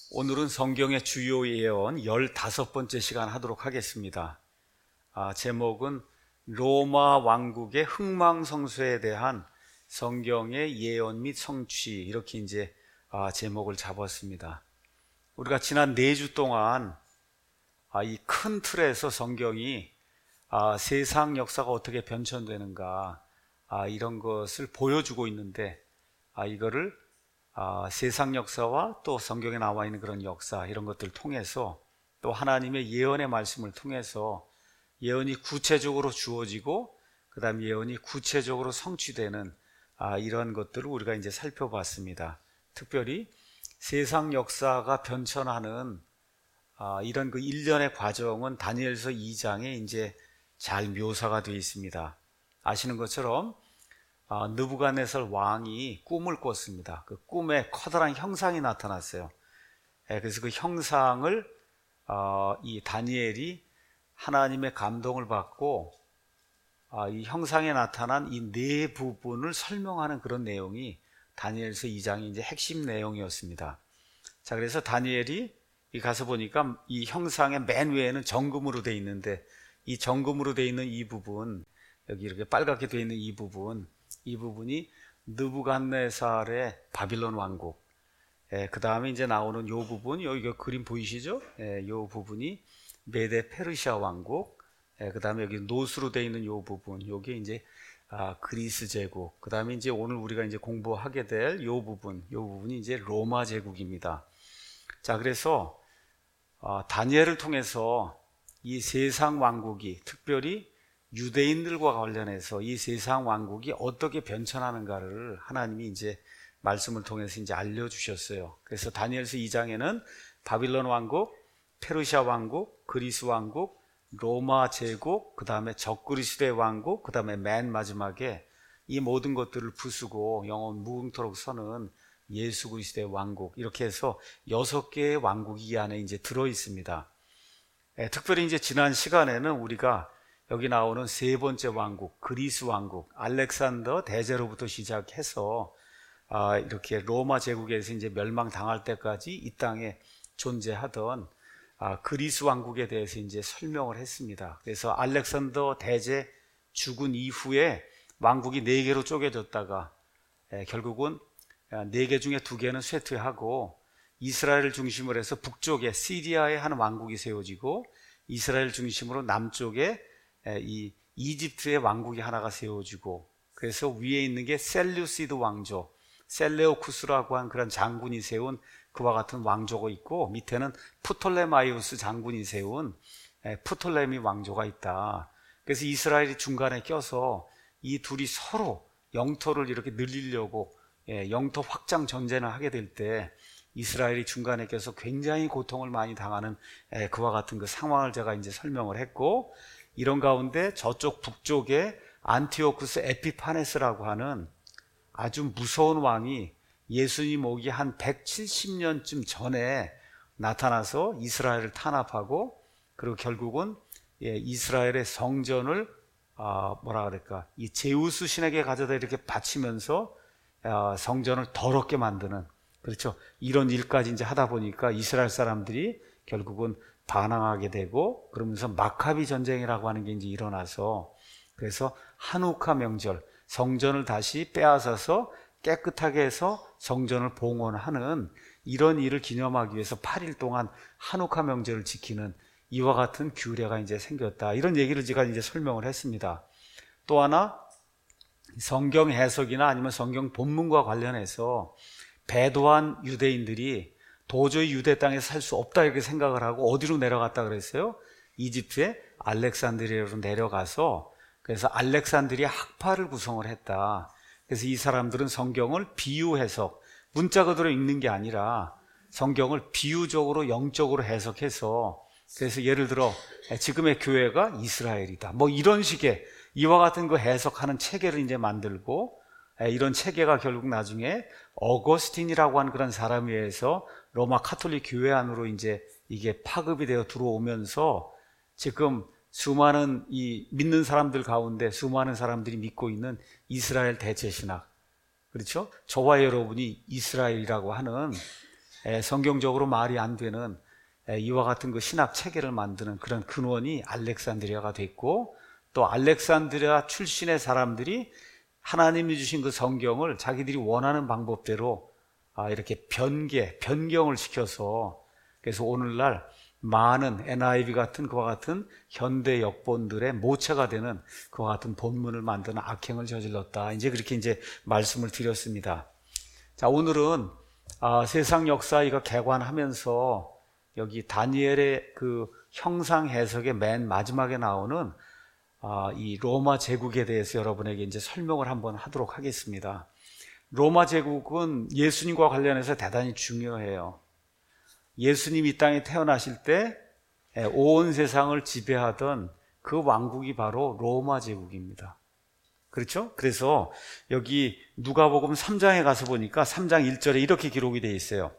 오늘은 성경의 주요 예언 15번째 시간 하도록 하겠습니다. 제목은 로마 왕국의 흥망성쇠에 대한 성경의 예언 및 성취, 이렇게 제목을 잡았습니다. 우리가 지난 4주 동안 이 큰 틀에서 성경이 세상 역사가 어떻게 변천되는가 이런 것을 보여주고 있는데, 이거를 세상 역사와 또 성경에 나와 있는 그런 역사, 이런 것들을 통해서 또 하나님의 예언의 말씀을 통해서 예언이 구체적으로 주어지고 그 다음 예언이 구체적으로 성취되는 이런 것들을 우리가 이제 살펴봤습니다. 특별히 세상 역사가 변천하는 이런 그 일련의 과정은 다니엘서 2장에 이제 잘 묘사가 되어 있습니다. 아시는 것처럼 느부갓네살 왕이 꿈을 꿨습니다. 그 꿈에 커다란 형상이 나타났어요. 그래서 그 형상을 이 다니엘이 하나님의 감동을 받고 이 형상에 나타난 이 네 부분을 설명하는 그런 내용이 다니엘서 2장의 이제 핵심 내용이었습니다. 자, 그래서 다니엘이 가서 보니까 이 형상의 맨 위에는 정금으로 되어 있는데, 이 정금으로 되어 있는 이 부분, 여기 이렇게 빨갛게 되어 있는 이 부분이 느부갓네살의 바빌론 왕국. 그 다음에 이제 나오는 이 부분, 여기 그림 보이시죠? 이 부분이 메데 페르시아 왕국. 그 다음에 여기 노스로 되어 있는 이 부분, 요게 이제 그리스 제국. 그 다음에 이제 오늘 우리가 이제 공부하게 될 이 부분이 이제 로마 제국입니다. 자, 그래서 다니엘을 통해서 이 세상 왕국이, 특별히 유대인들과 관련해서 이 세상 왕국이 어떻게 변천하는가를 하나님이 이제 말씀을 통해서 이제 알려주셨어요. 그래서 다니엘서 2장에는 바빌론 왕국, 페르시아 왕국, 그리스 왕국, 로마 제국, 그 다음에 적그리스도의 왕국, 그 다음에 맨 마지막에 이 모든 것들을 부수고 영원 무궁토록 서는 예수 그리스도의 왕국, 이렇게 해서 6개의 왕국이 이 안에 이제 들어 있습니다. 특별히 이제 지난 시간에는 우리가 여기 나오는 세 번째 왕국, 그리스 왕국, 알렉산더 대제로부터 시작해서 이렇게 로마 제국에서 이제 멸망당할 때까지 이 땅에 존재하던 그리스 왕국에 대해서 이제 설명을 했습니다. 그래서 알렉산더 대제 죽은 이후에 왕국이 4개로 쪼개졌다가 결국은 4개 중에 2개는 쇠퇴하고 이스라엘을 중심으로 해서 북쪽에 시리아에 한 왕국이 세워지고, 이스라엘 중심으로 남쪽에 이 이집트의 왕국이 하나가 세워지고, 그래서 위에 있는 게 셀루시드 왕조, 셀레오쿠스라고 한 그런 장군이 세운 그와 같은 왕조가 있고, 밑에는 프톨레마이오스 장군이 세운 프톨레미 왕조가 있다. 그래서 이스라엘이 중간에 껴서 이 둘이 서로 영토를 이렇게 늘리려고 영토 확장 전쟁을 하게 될 때 이스라엘이 중간에 껴서 굉장히 고통을 많이 당하는 그와 같은 그 상황을 제가 이제 설명을 했고, 이런 가운데 저쪽 북쪽에 안티오쿠스 에피파네스라고 하는 아주 무서운 왕이 예수님 오기 한 170년쯤 전에 나타나서 이스라엘을 탄압하고, 그리고 결국은 이스라엘의 성전을 이 제우스 신에게 가져다 이렇게 바치면서 성전을 더럽게 만드는, 그렇죠, 이런 일까지 이제 하다 보니까 이스라엘 사람들이 결국은 반항하게 되고, 그러면서 마카비 전쟁이라고 하는 게 이제 일어나서, 그래서 한우카 명절, 성전을 다시 빼앗아서 깨끗하게 해서 성전을 봉헌하는 이런 일을 기념하기 위해서 8일 동안 한우카 명절을 지키는 이와 같은 규례가 이제 생겼다. 이런 얘기를 제가 이제 설명을 했습니다. 또 하나, 성경 해석이나 아니면 성경 본문과 관련해서 배도한 유대인들이 도저히 유대 땅에 살 수 없다 이렇게 생각을 하고 어디로 내려갔다 그랬어요? 이집트의 알렉산드리아로 내려가서, 그래서 알렉산드리아 학파를 구성을 했다. 그래서 이 사람들은 성경을 비유 해석, 문자 그대로 읽는 게 아니라 성경을 비유적으로 영적으로 해석해서, 그래서 예를 들어 지금의 교회가 이스라엘이다, 뭐 이런 식의 이와 같은 거 해석하는 체계를 이제 만들고, 이런 체계가 결국 나중에 어거스틴이라고 하는 그런 사람에 의해서 로마 카톨릭 교회 안으로 이제 이게 파급이 되어 들어오면서 지금 수많은 이 믿는 사람들 가운데 수많은 사람들이 믿고 있는 이스라엘 대체 신학, 그렇죠? 저와 여러분이 이스라엘이라고 하는 성경적으로 말이 안 되는 이와 같은 그 신학 체계를 만드는 그런 근원이 알렉산드리아가 됐고, 또 알렉산드리아 출신의 사람들이 하나님이 주신 그 성경을 자기들이 원하는 방법대로 이렇게 변경을 시켜서, 그래서 오늘날 많은 NIV 같은 그와 같은 현대 역본들의 모체가 되는 그와 같은 본문을 만드는 악행을 저질렀다. 이제 그렇게 이제 말씀을 드렸습니다. 자, 오늘은 세상 역사 이거 개관하면서 여기 다니엘의 그 형상 해석의 맨 마지막에 나오는 이 로마 제국에 대해서 여러분에게 이제 설명을 한번 하도록 하겠습니다. 로마 제국은 예수님과 관련해서 대단히 중요해요. 예수님이 이 땅에 태어나실 때 온 세상을 지배하던 그 왕국이 바로 로마 제국입니다. 그렇죠? 그래서 여기 누가복음 3장에 가서 보니까 3장 1절에 이렇게 기록이 되어 있어요.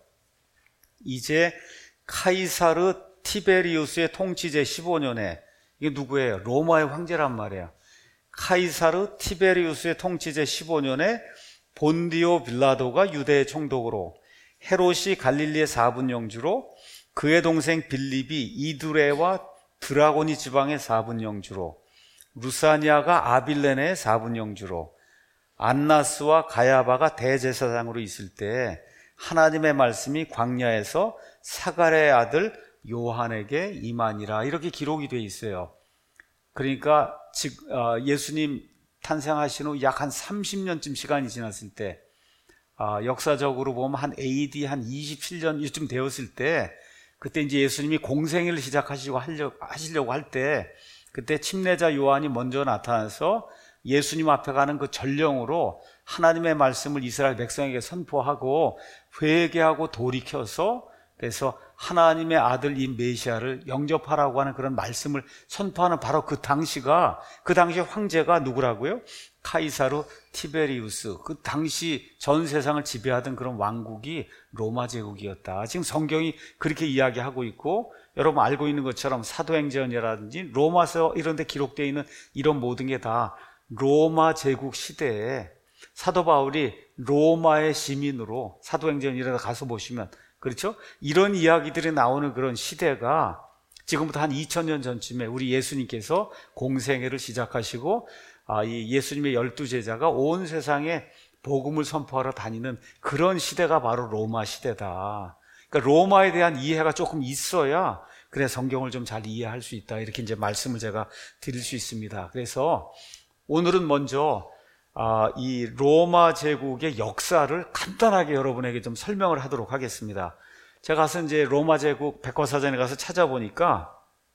이제 카이사르 티베리우스의 통치 제 15년에, 이게 누구예요? 로마의 황제란 말이에요. 카이사르 티베리우스의 통치 제 15년에 본디오 빌라도가 유대의 총독으로, 헤롯이 갈릴리의 4분 영주로, 그의 동생 빌립이 이두레와 드라고니 지방의 4분 영주로, 루사니아가 아빌레네의 4분 영주로, 안나스와 가야바가 대제사장으로 있을 때 하나님의 말씀이 광야에서 사갈의 아들 요한에게 임하니라. 이렇게 기록이 되어 있어요. 그러니까 예수님 탄생하신 후 약 한 30년쯤 시간이 지났을 때, 역사적으로 보면 한 AD 한 27년 이쯤 되었을 때, 그때 이제 예수님이 공생애를 하시려고 할 때, 그때 침례자 요한이 먼저 나타나서 예수님 앞에 가는 그 전령으로 하나님의 말씀을 이스라엘 백성에게 선포하고 회개하고 돌이켜서, 그래서 하나님의 아들 이 메시아를 영접하라고 하는 그런 말씀을 선포하는 바로 그 당시 황제가 누구라고요? 카이사르 티베리우스. 그 당시 전 세상을 지배하던 그런 왕국이 로마 제국이었다. 지금 성경이 그렇게 이야기하고 있고, 여러분 알고 있는 것처럼 사도행전이라든지 로마서 이런 데 기록되어 있는 이런 모든 게 다 로마 제국 시대에 사도 바울이 로마의 시민으로 사도행전 이런 데 가서 보시면, 그렇죠? 이런 이야기들이 나오는 그런 시대가 지금부터 한 2000년 전쯤에 우리 예수님께서 공생애를 시작하시고 이 예수님의 12제자가 온 세상에 복음을 선포하러 다니는 그런 시대가 바로 로마 시대다. 그러니까 로마에 대한 이해가 조금 있어야 그래 성경을 좀 잘 이해할 수 있다. 이렇게 이제 말씀을 제가 드릴 수 있습니다. 그래서 오늘은 먼저 이 로마 제국의 역사를 간단하게 여러분에게 좀 설명을 하도록 하겠습니다. 제가 가서 이제 로마 제국 백과사전에 가서 찾아보니까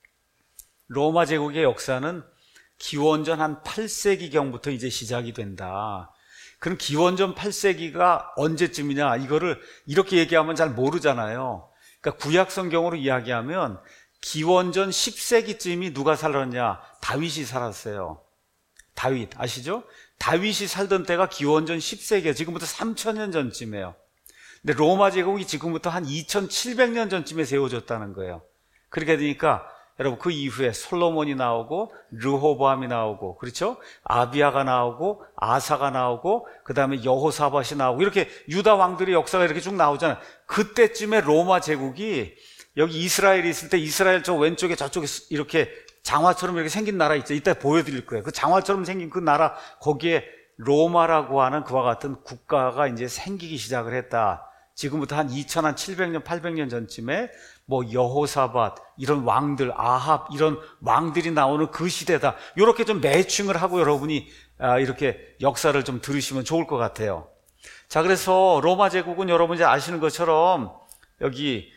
로마 제국의 역사는 기원전 한 8세기경부터 이제 시작이 된다. 그럼 기원전 8세기가 언제쯤이냐? 이거를 이렇게 얘기하면 잘 모르잖아요. 그러니까 구약 성경으로 이야기하면 기원전 10세기쯤이 누가 살았냐? 다윗이 살았어요. 다윗 아시죠? 다윗이 살던 때가 기원전 10세기예요. 지금부터 3000년 전쯤이에요. 근데 로마 제국이 지금부터 한 2700년 전쯤에 세워졌다는 거예요. 그렇게 되니까 여러분 그 이후에 솔로몬이 나오고 르호보암이 나오고, 그렇죠? 아비야가 나오고 아사가 나오고 그 다음에 여호사밧이 나오고, 이렇게 유다 왕들의 역사가 이렇게 쭉 나오잖아요. 그때쯤에 로마 제국이, 여기 이스라엘이 있을 때 이스라엘 저 왼쪽에 저쪽에 이렇게 장화처럼 이렇게 생긴 나라 있죠. 이따 보여드릴 거예요. 그 장화처럼 생긴 그 나라, 거기에 로마라고 하는 그와 같은 국가가 이제 생기기 시작을 했다. 지금부터 한 2700년, 800년 전쯤에 뭐 여호사밧, 이런 왕들, 아합, 이런 왕들이 나오는 그 시대다. 이렇게 좀 매칭을 하고 여러분이 이렇게 역사를 좀 들으시면 좋을 것 같아요. 자, 그래서 로마 제국은 여러분 이제 아시는 것처럼 여기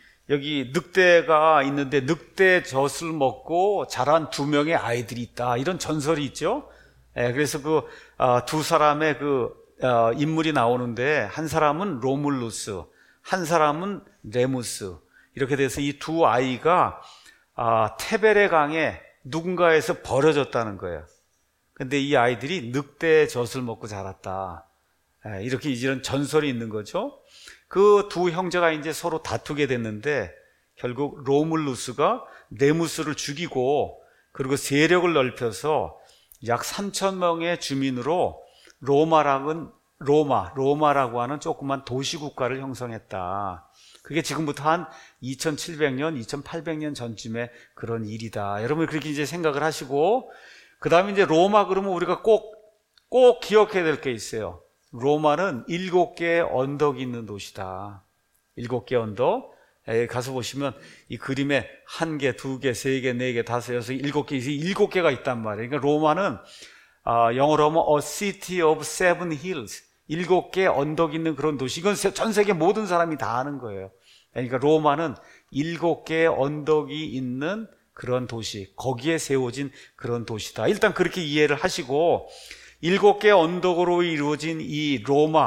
늑대가 있는데 늑대 젖을 먹고 자란 2명의 아이들이 있다. 이런 전설이 있죠. 그래서 그 두 사람의 그 인물이 나오는데, 한 사람은 로물루스, 한 사람은 레무스. 이렇게 돼서 이 두 아이가 테베레 강에 누군가에서 버려졌다는 거예요. 근데 이 아이들이 늑대의 젖을 먹고 자랐다. 이렇게 이런 전설이 있는 거죠. 그 두 형제가 이제 서로 다투게 됐는데, 결국 로물루스가 레무스를 죽이고, 그리고 세력을 넓혀서 약 3000명의 주민으로 로마라고 하는 조그만 도시국가를 형성했다. 그게 지금부터 한 2700년, 2800년 전쯤에 그런 일이다. 여러분 그렇게 이제 생각을 하시고, 그 다음에 이제 로마 그러면 우리가 꼭 기억해야 될 게 있어요. 로마는 7개의 언덕이 있는 도시다. 7개의 언덕. 가서 보시면 이 그림에 1개, 2개, 3개, 4개, 5, 6, 7개, 7개가 있단 말이에요. 그러니까 로마는 영어로 하면 A City of Seven Hills, 7개의 언덕이 있는 그런 도시. 이건 전 세계 모든 사람이 다 아는 거예요. 그러니까 로마는 7개의 언덕이 있는 그런 도시, 거기에 세워진 그런 도시다. 일단 그렇게 이해를 하시고, 7개의 언덕으로 이루어진 이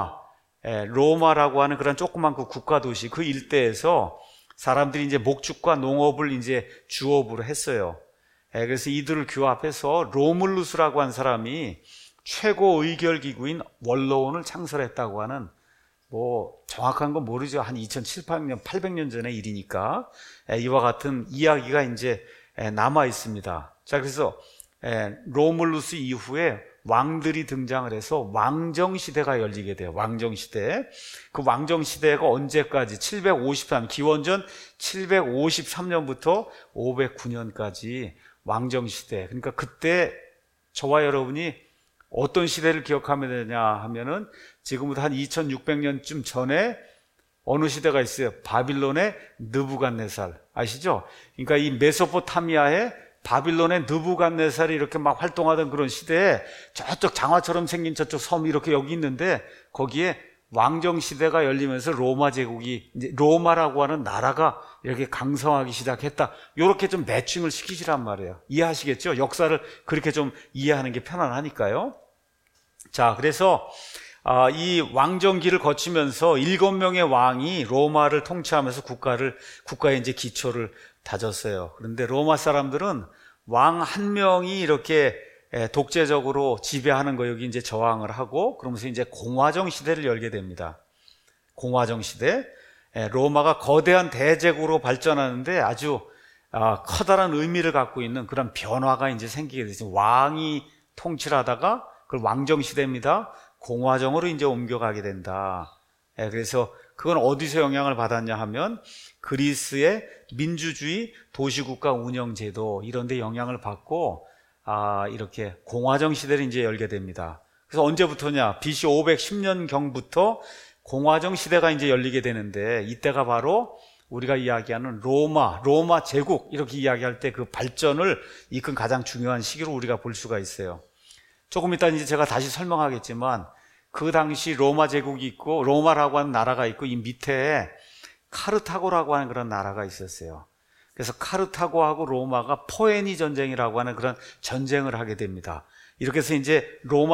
로마라고 하는 그런 조그만 그 국가 도시, 그 일대에서 사람들이 이제 목축과 농업을 이제 주업으로 했어요. 그래서 이들을 규합해서 로물루스라고 한 사람이 최고 의결기구인 원로원을 창설했다고 하는, 뭐 정확한 건 모르죠. 한 2700년, 800년 전의 일이니까 이와 같은 이야기가 이제 남아 있습니다. 자, 그래서 로물루스 이후에 왕들이 등장을 해서 왕정시대가 열리게 돼요. 왕정시대. 그 왕정시대가 언제까지? 753, 기원전 753년부터 509년까지 왕정시대. 그러니까 그때 저와 여러분이 어떤 시대를 기억하면 되냐 하면은 지금부터 한 2600년쯤 전에 어느 시대가 있어요. 바빌론의 느부갓네살. 아시죠? 그러니까 이 메소포타미아의 바빌론의 느부갓네살이 이렇게 막 활동하던 그런 시대에 저쪽 장화처럼 생긴 저쪽 섬이 이렇게 여기 있는데, 거기에 왕정시대가 열리면서 로마 제국이, 이제 로마라고 하는 나라가 이렇게 강성하기 시작했다. 이렇게 좀 매칭을 시키시란 말이에요. 이해하시겠죠? 역사를 그렇게 좀 이해하는 게 편안하니까요. 자, 그래서 이 왕정기를 거치면서 7명의 왕이 로마를 통치하면서 국가의 이제 기초를 다졌어요. 그런데 로마 사람들은 왕 한 명이 이렇게 독재적으로 지배하는 거 여기 이제 저항을 하고, 그러면서 이제 공화정 시대를 열게 됩니다. 공화정 시대. 로마가 거대한 대제국으로 발전하는데 아주 커다란 의미를 갖고 있는 그런 변화가 이제 생기게 되죠. 왕이 통치를 하다가 그걸 왕정 시대입니다. 공화정으로 이제 옮겨가게 된다. 그래서 그건 어디서 영향을 받았냐 하면 그리스의 민주주의 도시국가 운영제도 이런 데 영향을 받고 이렇게 공화정 시대를 이제 열게 됩니다. 그래서 언제부터냐? BC 510년경부터 공화정 시대가 이제 열리게 되는데, 이때가 바로 우리가 이야기하는 로마 제국 이렇게 이야기할 때 그 발전을 이끈 가장 중요한 시기로 우리가 볼 수가 있어요. 조금 이따 이제 제가 다시 설명하겠지만, 그 당시 로마 제국이 있고 로마라고 하는 나라가 있고 이 밑에 카르타고라고 하는 그런 나라가 있었어요. 그래서 카르타고하고 로마가 포에니 전쟁이라고 하는 그런 전쟁을 하게 됩니다. 이렇게 해서 이제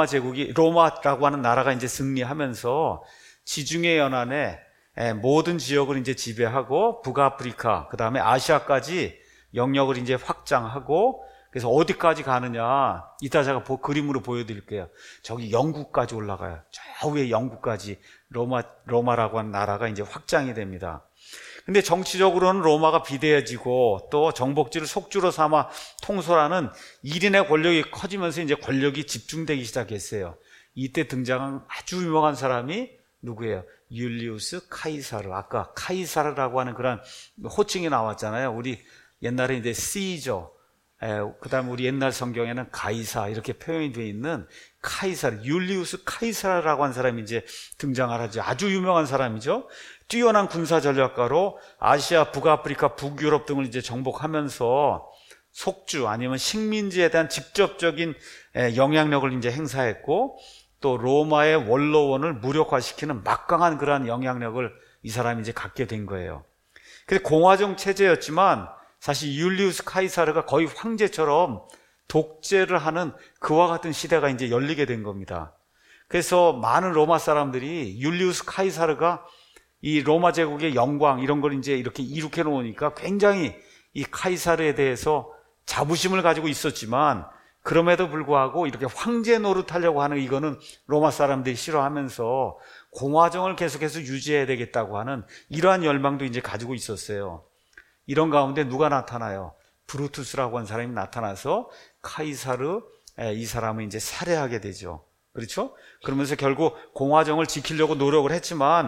로마라고 하는 나라가 이제 승리하면서 지중해 연안에 모든 지역을 이제 지배하고 북아프리카, 그 다음에 아시아까지 영역을 이제 확장하고, 그래서 어디까지 가느냐? 이따 제가 그림으로 보여드릴게요. 저기 영국까지 올라가요. 저 위에 영국까지 로마라고 하는 나라가 이제 확장이 됩니다. 근데 정치적으로는 로마가 비대해지고 또 정복지를 속주로 삼아 통솔하는 1인의 권력이 커지면서 이제 권력이 집중되기 시작했어요. 이때 등장한 아주 유명한 사람이 누구예요? 율리우스 카이사르. 아까 카이사르라고 하는 그런 호칭이 나왔잖아요. 우리 옛날에 이제 시저, 그 다음에 우리 옛날 성경에는 가이사 이렇게 표현이 되어 있는 카이사르, 율리우스 카이사르라고 하는 사람이 이제 등장을 하죠. 아주 유명한 사람이죠. 뛰어난 군사 전략가로 아시아, 북아프리카, 북유럽 등을 이제 정복하면서 속주 아니면 식민지에 대한 직접적인 영향력을 이제 행사했고, 또 로마의 원로원을 무력화시키는 막강한 그러한 영향력을 이 사람이 이제 갖게 된 거예요. 그래서 공화정 체제였지만 사실 율리우스 카이사르가 거의 황제처럼 독재를 하는 그와 같은 시대가 이제 열리게 된 겁니다. 그래서 많은 로마 사람들이 율리우스 카이사르가 이 로마 제국의 영광 이런 걸 이제 이렇게 이룩해 놓으니까 굉장히 이 카이사르에 대해서 자부심을 가지고 있었지만, 그럼에도 불구하고 이렇게 황제 노릇하려고 하는 이거는 로마 사람들이 싫어하면서 공화정을 계속해서 유지해야 되겠다고 하는 이러한 열망도 이제 가지고 있었어요. 이런 가운데 누가 나타나요? 브루투스라고 하는 사람이 나타나서 카이사르, 이 사람을 이제 살해하게 되죠. 그렇죠? 그러면서 결국 공화정을 지키려고 노력을 했지만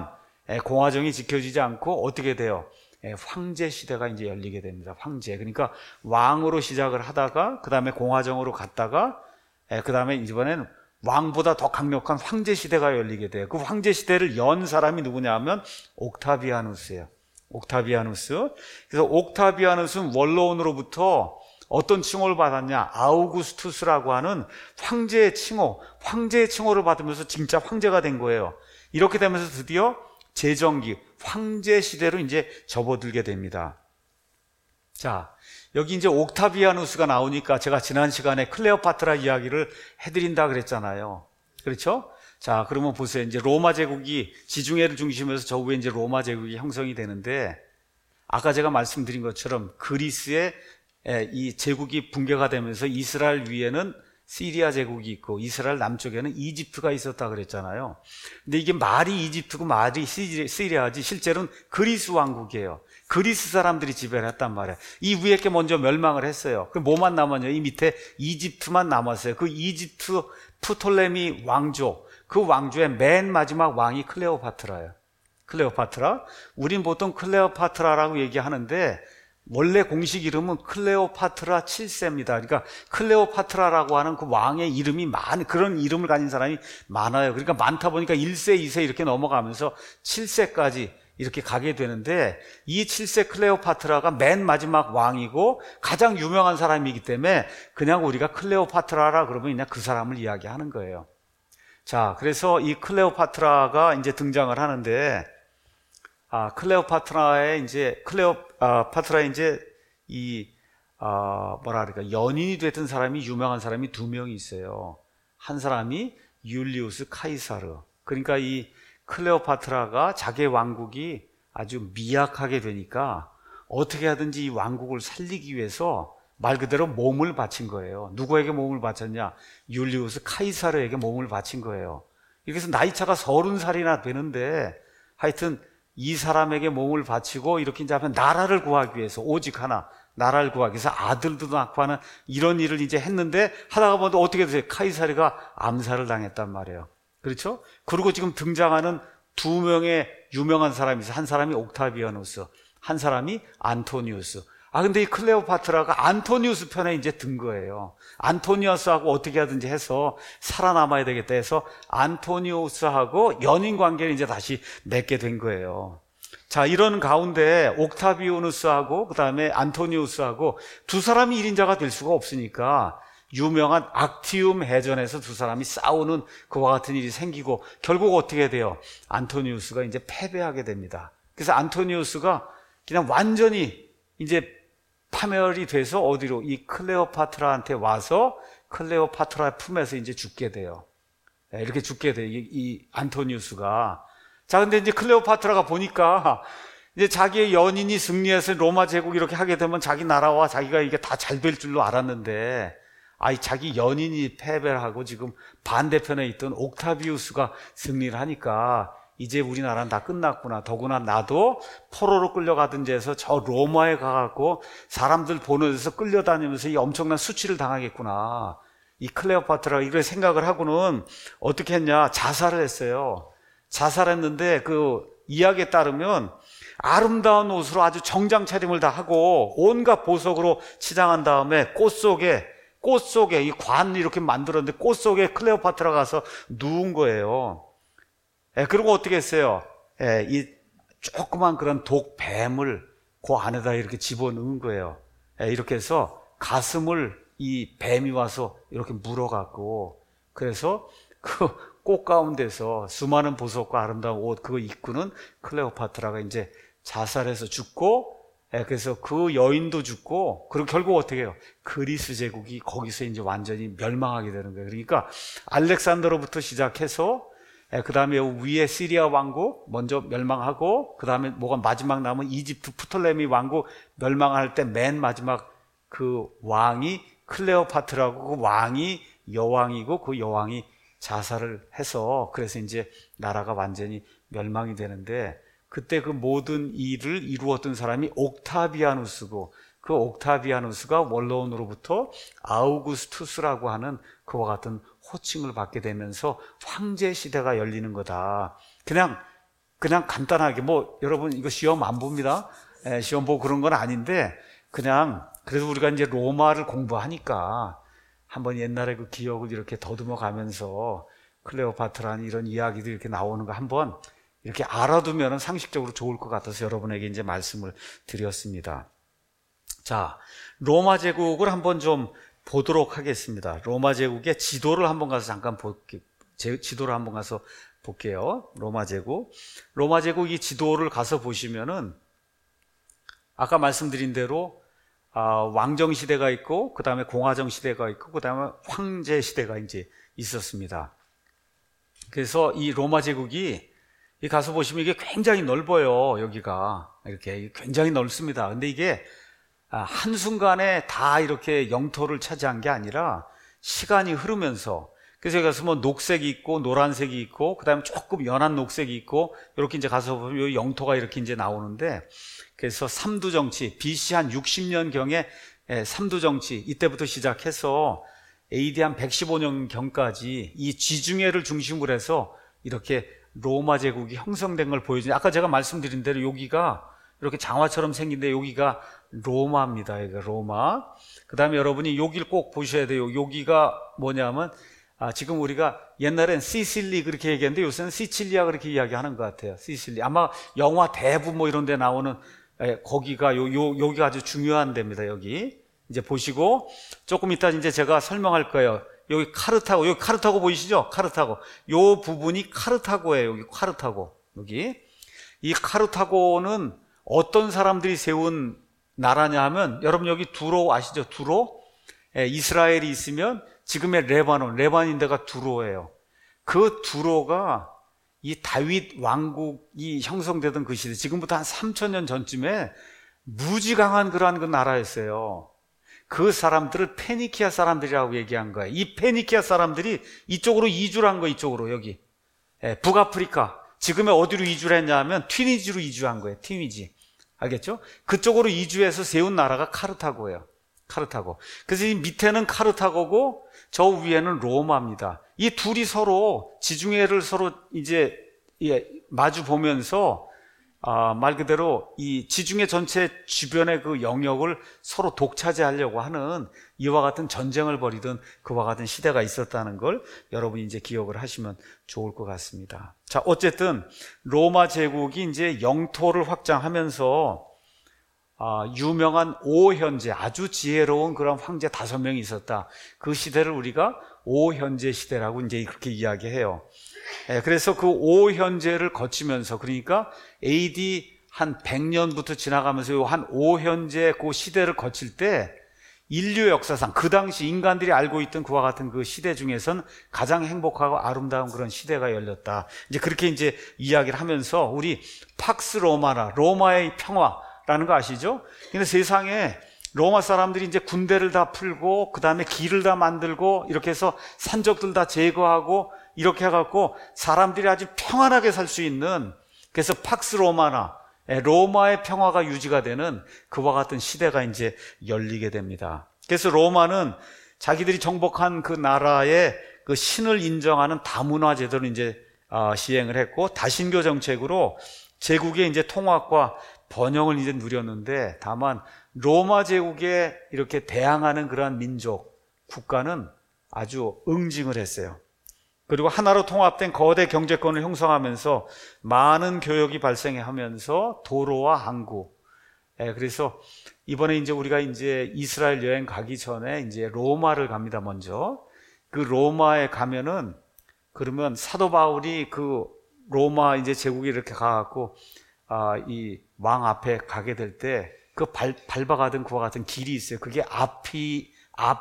공화정이 지켜지지 않고 어떻게 돼요? 황제 시대가 이제 열리게 됩니다. 황제. 그러니까 왕으로 시작을 하다가 그 다음에 공화정으로 갔다가 그 다음에 이번에는 왕보다 더 강력한 황제 시대가 열리게 돼요. 그 황제 시대를 연 사람이 누구냐 하면 옥타비아누스예요. 옥타비아누스. 그래서 옥타비아누스는 원로원으로부터 어떤 칭호를 받았냐? 아우구스투스라고 하는 황제의 칭호, 황제의 칭호를 받으면서 진짜 황제가 된 거예요. 이렇게 되면서 드디어 제정기, 황제 시대로 이제 접어들게 됩니다. 자, 여기 이제 옥타비아누스가 나오니까 제가 지난 시간에 클레오파트라 이야기를 해드린다 그랬잖아요. 그렇죠? 자, 그러면 보세요. 이제 로마 제국이 지중해를 중심으로 해서 저 위에 이제 로마 제국이 형성이 되는데, 아까 제가 말씀드린 것처럼 그리스의 이 제국이 붕괴가 되면서 이스라엘 위에는 시리아 제국이 있고 이스라엘 남쪽에는 이집트가 있었다 그랬잖아요. 근데 이게 말이 이집트고 말이 시리아지 실제로는 그리스 왕국이에요. 그리스 사람들이 지배를 했단 말이에요. 이 위에 게 먼저 멸망을 했어요. 그 뭐만 남았냐? 이 밑에 이집트만 남았어요. 그 이집트 프톨레미 왕조, 그 왕조의 맨 마지막 왕이 클레오파트라예요. 클레오파트라. 우린 보통 클레오파트라라고 얘기하는데 원래 공식 이름은 클레오파트라 7세입니다. 그러니까 클레오파트라라고 하는 그 왕의 이름이 그런 이름을 가진 사람이 많아요. 그러니까 많다 보니까 1세, 2세 이렇게 넘어가면서 7세까지 이렇게 가게 되는데, 이 7세 클레오파트라가 맨 마지막 왕이고 가장 유명한 사람이기 때문에 그냥 우리가 클레오파트라라 그러면 그냥 그 사람을 이야기하는 거예요. 자, 그래서 이 클레오파트라가 이제 등장을 하는데, 클레오파트라의 이제 연인이 됐던 사람이, 유명한 사람이 두 명이 있어요. 한 사람이 율리우스 카이사르. 그러니까 이 클레오파트라가 자기의 왕국이 아주 미약하게 되니까 어떻게 하든지 이 왕국을 살리기 위해서 말 그대로 몸을 바친 거예요. 누구에게 몸을 바쳤냐? 율리우스 카이사르에게 몸을 바친 거예요. 그래서 나이차가 30살이나 되는데 하여튼 이 사람에게 몸을 바치고 이렇게 이제 하면 나라를 구하기 위해서, 오직 하나 나라를 구하기 위해서 아들도 낳고 하는 이런 일을 이제 했는데, 하다가 보면 어떻게 되세요? 카이사르가 암살을 당했단 말이에요. 그렇죠? 그리고 지금 등장하는 두 명의 유명한 사람이 있어요. 한 사람이 옥타비아누스, 한 사람이 안토니우스. 근데 이 클레오파트라가 안토니우스 편에 이제 든 거예요. 안토니우스하고 어떻게 하든지 해서 살아남아야 되겠다 해서 안토니우스하고 연인 관계를 이제 다시 맺게 된 거예요. 자, 이런 가운데 옥타비아누스하고 그 다음에 안토니우스하고 두 사람이 1인자가 될 수가 없으니까 유명한 악티움 해전에서 두 사람이 싸우는 그와 같은 일이 생기고, 결국 어떻게 돼요? 안토니우스가 이제 패배하게 됩니다. 그래서 안토니우스가 그냥 완전히 이제 파멸이 돼서 어디로? 이 클레오파트라한테 와서 클레오파트라의 품에서 이제 죽게 돼요. 이렇게 죽게 돼요. 이 안토니우스가. 자, 근데 이제 클레오파트라가 보니까 이제 자기의 연인이 승리해서 로마 제국 이렇게 하게 되면 자기 나라와 자기가 이게 다 잘 될 줄로 알았는데, 자기 연인이 패배를 하고 지금 반대편에 있던 옥타비우스가 승리를 하니까 이제 우리나라는 다 끝났구나. 더구나 나도 포로로 끌려가든지 해서 저 로마에 가갖고 사람들 보는 데서 끌려다니면서 이 엄청난 수치를 당하겠구나. 이 클레오파트라가 이걸 생각을 하고는 어떻게 했냐? 자살을 했어요. 자살했는데 그 이야기에 따르면 아름다운 옷으로 아주 정장 차림을 다 하고 온갖 보석으로 치장한 다음에 꽃 속에 이 관 이렇게 만들었는데 꽃 속에 클레오파트라가 가서 누운 거예요. 그리고 어떻게 했어요? 이 조그만 그런 독뱀을 그 안에다 이렇게 집어넣은 거예요. 이렇게 해서 가슴을 이 뱀이 와서 이렇게 물어갖고, 그래서 그 꽃 가운데서 수많은 보석과 아름다운 옷 그거 입고는 클레오파트라가 이제 자살해서 죽고, 그래서 그 여인도 죽고, 그리고 결국 어떻게 해요? 그리스 제국이 거기서 이제 완전히 멸망하게 되는 거예요. 그러니까 알렉산더로부터 시작해서 그 다음에 위에 시리아 왕국 먼저 멸망하고, 그 다음에 뭐가 마지막 남은 이집트 프톨레미 왕국 멸망할 때 맨 마지막 그 왕이 클레오파트라고, 그 왕이 여왕이고 그 여왕이 자살을 해서 그래서 이제 나라가 완전히 멸망이 되는데, 그때 그 모든 일을 이루었던 사람이 옥타비아누스고, 그 옥타비아누스가 원로원으로부터 아우구스투스라고 하는 그와 같은 호칭을 받게 되면서 황제 시대가 열리는 거다. 그냥 그냥 간단하게, 여러분 이거 시험 안 봅니다. 시험 보고 그런 건 아닌데, 그냥, 그래도 우리가 이제 로마를 공부하니까, 한번 옛날에 그 기억을 이렇게 더듬어 가면서, 클레오파트라는 이런 이야기도 이렇게 나오는 거 한번 이렇게 알아두면 상식적으로 좋을 것 같아서 여러분에게 이제 말씀을 드렸습니다. 자, 로마 제국을 한번 좀 보도록 하겠습니다. 로마 제국의 지도를 한번 가서 잠깐 지도를 한번 가서 볼게요. 로마 제국 이 지도를 가서 보시면은 아까 말씀드린 대로 왕정 시대가 있고, 그 다음에 공화정 시대가 있고, 그 다음에 황제 시대가 이제 있었습니다. 그래서 이 로마 제국이 가서 보시면 이게 굉장히 넓어요. 여기가 이렇게 굉장히 넓습니다. 근데 이게 한순간에 다 이렇게 영토를 차지한 게 아니라 시간이 흐르면서, 그래서 여기 가서 녹색이 있고 노란색이 있고 그 다음에 조금 연한 녹색이 있고 이렇게 이제 가서 보면 영토가 이렇게 이제 나오는데, 그래서 삼두정치, BC 한 60년경에 삼두정치 이때부터 시작해서 AD 한 115년경까지 이 지중해를 중심으로 해서 이렇게 로마 제국이 형성된 걸 보여주는, 아까 제가 말씀드린 대로 여기가 이렇게 장화처럼 생긴데 여기가 로마입니다. 여기가 로마. 그 다음에 여러분이 여기를 꼭 보셔야 돼요. 여기가 뭐냐면 지금 우리가 옛날엔 시실리 그렇게 얘기했는데 요새는 시칠리아 그렇게 이야기하는 것 같아요. 시실리. 아마 영화 대부 이런 데 나오는 거기가 여기가 아주 중요한 데입니다. 여기 이제 보시고 조금 이따 이제 제가 설명할 거예요. 여기 카르타고 보이시죠? 카르타고. 요 부분이 카르타고예요. 여기 카르타고. 여기. 이 카르타고는 어떤 사람들이 세운 나라냐 하면, 여러분 여기 두로 아시죠? 두로? 이스라엘이 있으면 지금의 레바논 데가 두로예요. 그 두로가 이 다윗 왕국이 형성되던 그 시대, 지금부터 한 3000년 전쯤에 무지강한 그러한 그 나라였어요. 그 사람들을 페니키아 사람들이라고 얘기한 거예요. 이 페니키아 사람들이 이쪽으로 이주를 한 거예요. 이쪽으로, 여기. 북아프리카. 지금의 어디로 이주를 했냐 하면 튀니지로 이주한 거예요. 튀니지. 알겠죠? 그쪽으로 이주해서 세운 나라가 카르타고예요. 카르타고. 그래서 이 밑에는 카르타고고 저 위에는 로마입니다. 이 둘이 서로 지중해를 서로 이제 마주 보면서 말 그대로 이 지중해 전체 주변의 그 영역을 서로 독차지하려고 하는 이와 같은 전쟁을 벌이던 그와 같은 시대가 있었다는 걸 여러분이 이제 기억을 하시면 좋을 것 같습니다. 자, 어쨌든 로마 제국이 이제 영토를 확장하면서 유명한 오현제, 아주 지혜로운 그런 황제 5명이 있었다. 그 시대를 우리가 오현제 시대라고 이제 그렇게 이야기해요. 그래서 그 오현제를 거치면서, 그러니까 AD 한 100년부터 지나가면서 한 오현제 그 시대를 거칠 때 인류 역사상 그 당시 인간들이 알고 있던 그와 같은 그 시대 중에선 가장 행복하고 아름다운 그런 시대가 열렸다. 이제 그렇게 이제 이야기를 하면서 우리 팍스 로마나 로마의 평화라는 거 아시죠? 근데 세상에 로마 사람들이 이제 군대를 다 풀고 그 다음에 길을 다 만들고 이렇게 해서 산적들 다 제거하고 이렇게 해갖고 사람들이 아주 평안하게 살 수 있는, 그래서 팍스 로마나 로마의 평화가 유지가 되는 그와 같은 시대가 이제 열리게 됩니다. 그래서 로마는 자기들이 정복한 그 나라의 그 신을 인정하는 다문화 제도를 이제 시행을 했고, 다신교 정책으로 제국의 이제 통합과 번영을 이제 누렸는데, 다만 로마 제국에 이렇게 대항하는 그러한 민족, 국가는 아주 응징을 했어요. 그리고 하나로 통합된 거대 경제권을 형성하면서 많은 교역이 발생하면서 도로와 항구. 그래서 이번에 이제 우리가 이제 이스라엘 여행 가기 전에 이제 로마를 갑니다, 먼저. 그 로마에 가면은, 그러면 사도 바울이 그 로마 이제 제국에 이렇게 가갖고, 이 왕 앞에 가게 될 때 그 밟아가던 그와 같은 길이 있어요. 그게 아피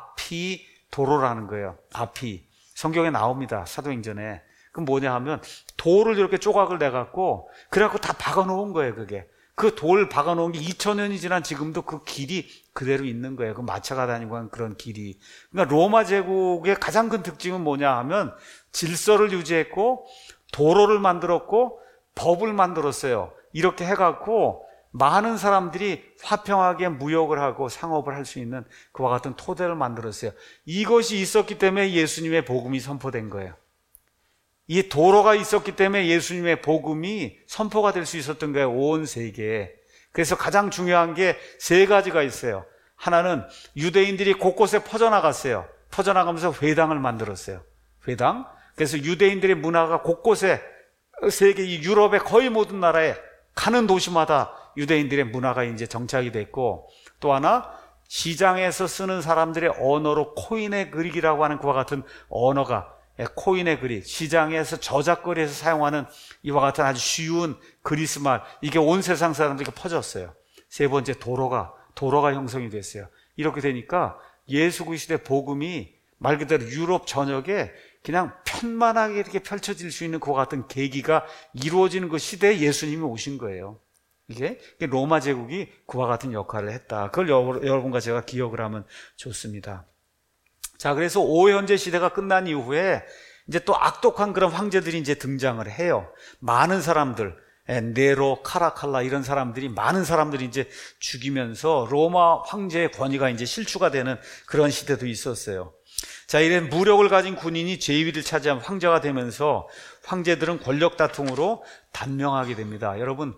도로라는 거예요. 아피. 성경에 나옵니다. 사도행전에. 그럼 뭐냐 하면 돌을 이렇게 조각을 내갖고 그래갖고 다 박아놓은 거예요. 그게. 그 돌 박아놓은 게 2000년이 지난 지금도 그 길이 그대로 있는 거예요. 그 마차가 다니고 한 그런 길이. 그러니까 로마 제국의 가장 큰 특징은 뭐냐 하면 질서를 유지했고 도로를 만들었고 법을 만들었어요. 이렇게 해갖고 많은 사람들이 화평하게 무역을 하고 상업을 할 수 있는 그와 같은 토대를 만들었어요. 이것이 있었기 때문에 예수님의 복음이 선포된 거예요. 이 도로가 있었기 때문에 예수님의 복음이 선포가 될 수 있었던 거예요. 온 세계에. 그래서 가장 중요한 게 세 가지가 있어요. 하나는 유대인들이 곳곳에 퍼져나갔어요. 퍼져나가면서 회당을 만들었어요. 회당. 그래서 유대인들의 문화가 곳곳에 세계 이 유럽의 거의 모든 나라에 가는 도시마다 유대인들의 문화가 이제 정착이 됐고, 또 하나 시장에서 쓰는 사람들의 언어로 코인의 그릭이라고 하는 그와 같은 언어가, 코인의 그릭, 시장에서 저작거리에서 사용하는 이와 같은 아주 쉬운 그리스말, 이게 온 세상 사람들에게 퍼졌어요. 세 번째, 도로가 형성이 됐어요. 이렇게 되니까 예수 그리스도의 복음이 말 그대로 유럽 전역에 그냥 편만하게 이렇게 펼쳐질 수 있는 그와 같은 계기가 이루어지는 그 시대에 예수님이 오신 거예요. 이게 로마 제국이 그와 같은 역할을 했다. 그걸 여러분과 제가 기억을 하면 좋습니다. 자, 그래서 오현재 시대가 끝난 이후에 이제 또 악독한 그런 황제들이 이제 등장을 해요. 많은 사람들, 네로, 카라칼라 이런 사람들이 많은 사람들이 이제 죽이면서 로마 황제의 권위가 이제 실추가 되는 그런 시대도 있었어요. 자, 이런 무력을 가진 군인이 제위를 차지한 황제가 되면서 황제들은 권력 다툼으로 단명하게 됩니다. 여러분,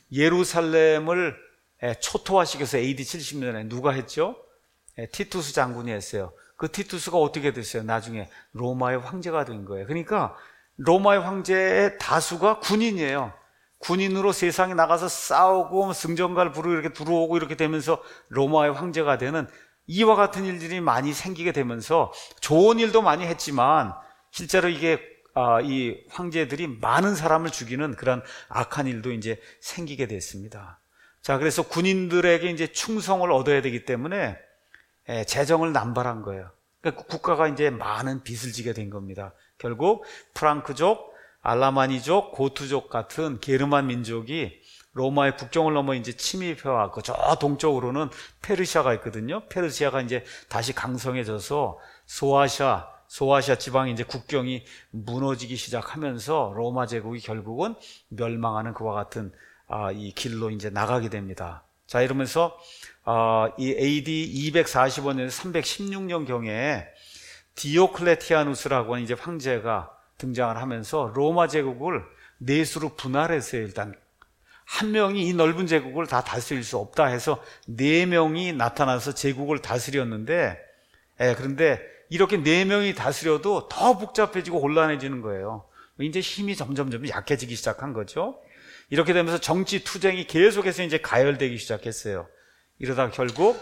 예루살렘을 초토화시켜서 AD 70년에 누가 했죠? 티투스 장군이 했어요. 그 티투스가 어떻게 됐어요? 나중에 로마의 황제가 된 거예요. 그러니까 로마의 황제의 다수가 군인이에요. 군인으로 세상에 나가서 싸우고 승전가를 부르고 이렇게 들어오고 이렇게 되면서 로마의 황제가 되는 이와 같은 일들이 많이 생기게 되면서 좋은 일도 많이 했지만 실제로 이게 이 황제들이 많은 사람을 죽이는 그런 악한 일도 이제 생기게 됐습니다. 자, 그래서 군인들에게 이제 충성을 얻어야 되기 때문에 재정을 남발한 거예요. 그러니까 국가가 이제 많은 빚을 지게 된 겁니다. 결국 프랑크족, 알라마니족, 고트족 같은 게르만 민족이 로마의 국경을 넘어 이제 침입해왔고, 저 동쪽으로는 페르시아가 있거든요. 페르시아가 이제 다시 강성해져서 소아시아 지방의 이제 국경이 무너지기 시작하면서 로마 제국이 결국은 멸망하는 그와 같은 이 길로 이제 나가게 됩니다. 자, 이러면서 이 AD 245년 316년 경에 디오클레티아누스라고 하는 이제 황제가 등장을 하면서 로마 제국을 넷으로 분할했어요. 일단 한 명이 이 넓은 제국을 다 다스릴 수 없다 해서 네 명이 나타나서 제국을 다스렸는데, 그런데 이렇게 네 명이 다스려도 더 복잡해지고 혼란해지는 거예요. 이제 힘이 점점 약해지기 시작한 거죠. 이렇게 되면서 정치 투쟁이 계속해서 이제 가열되기 시작했어요. 이러다가 결국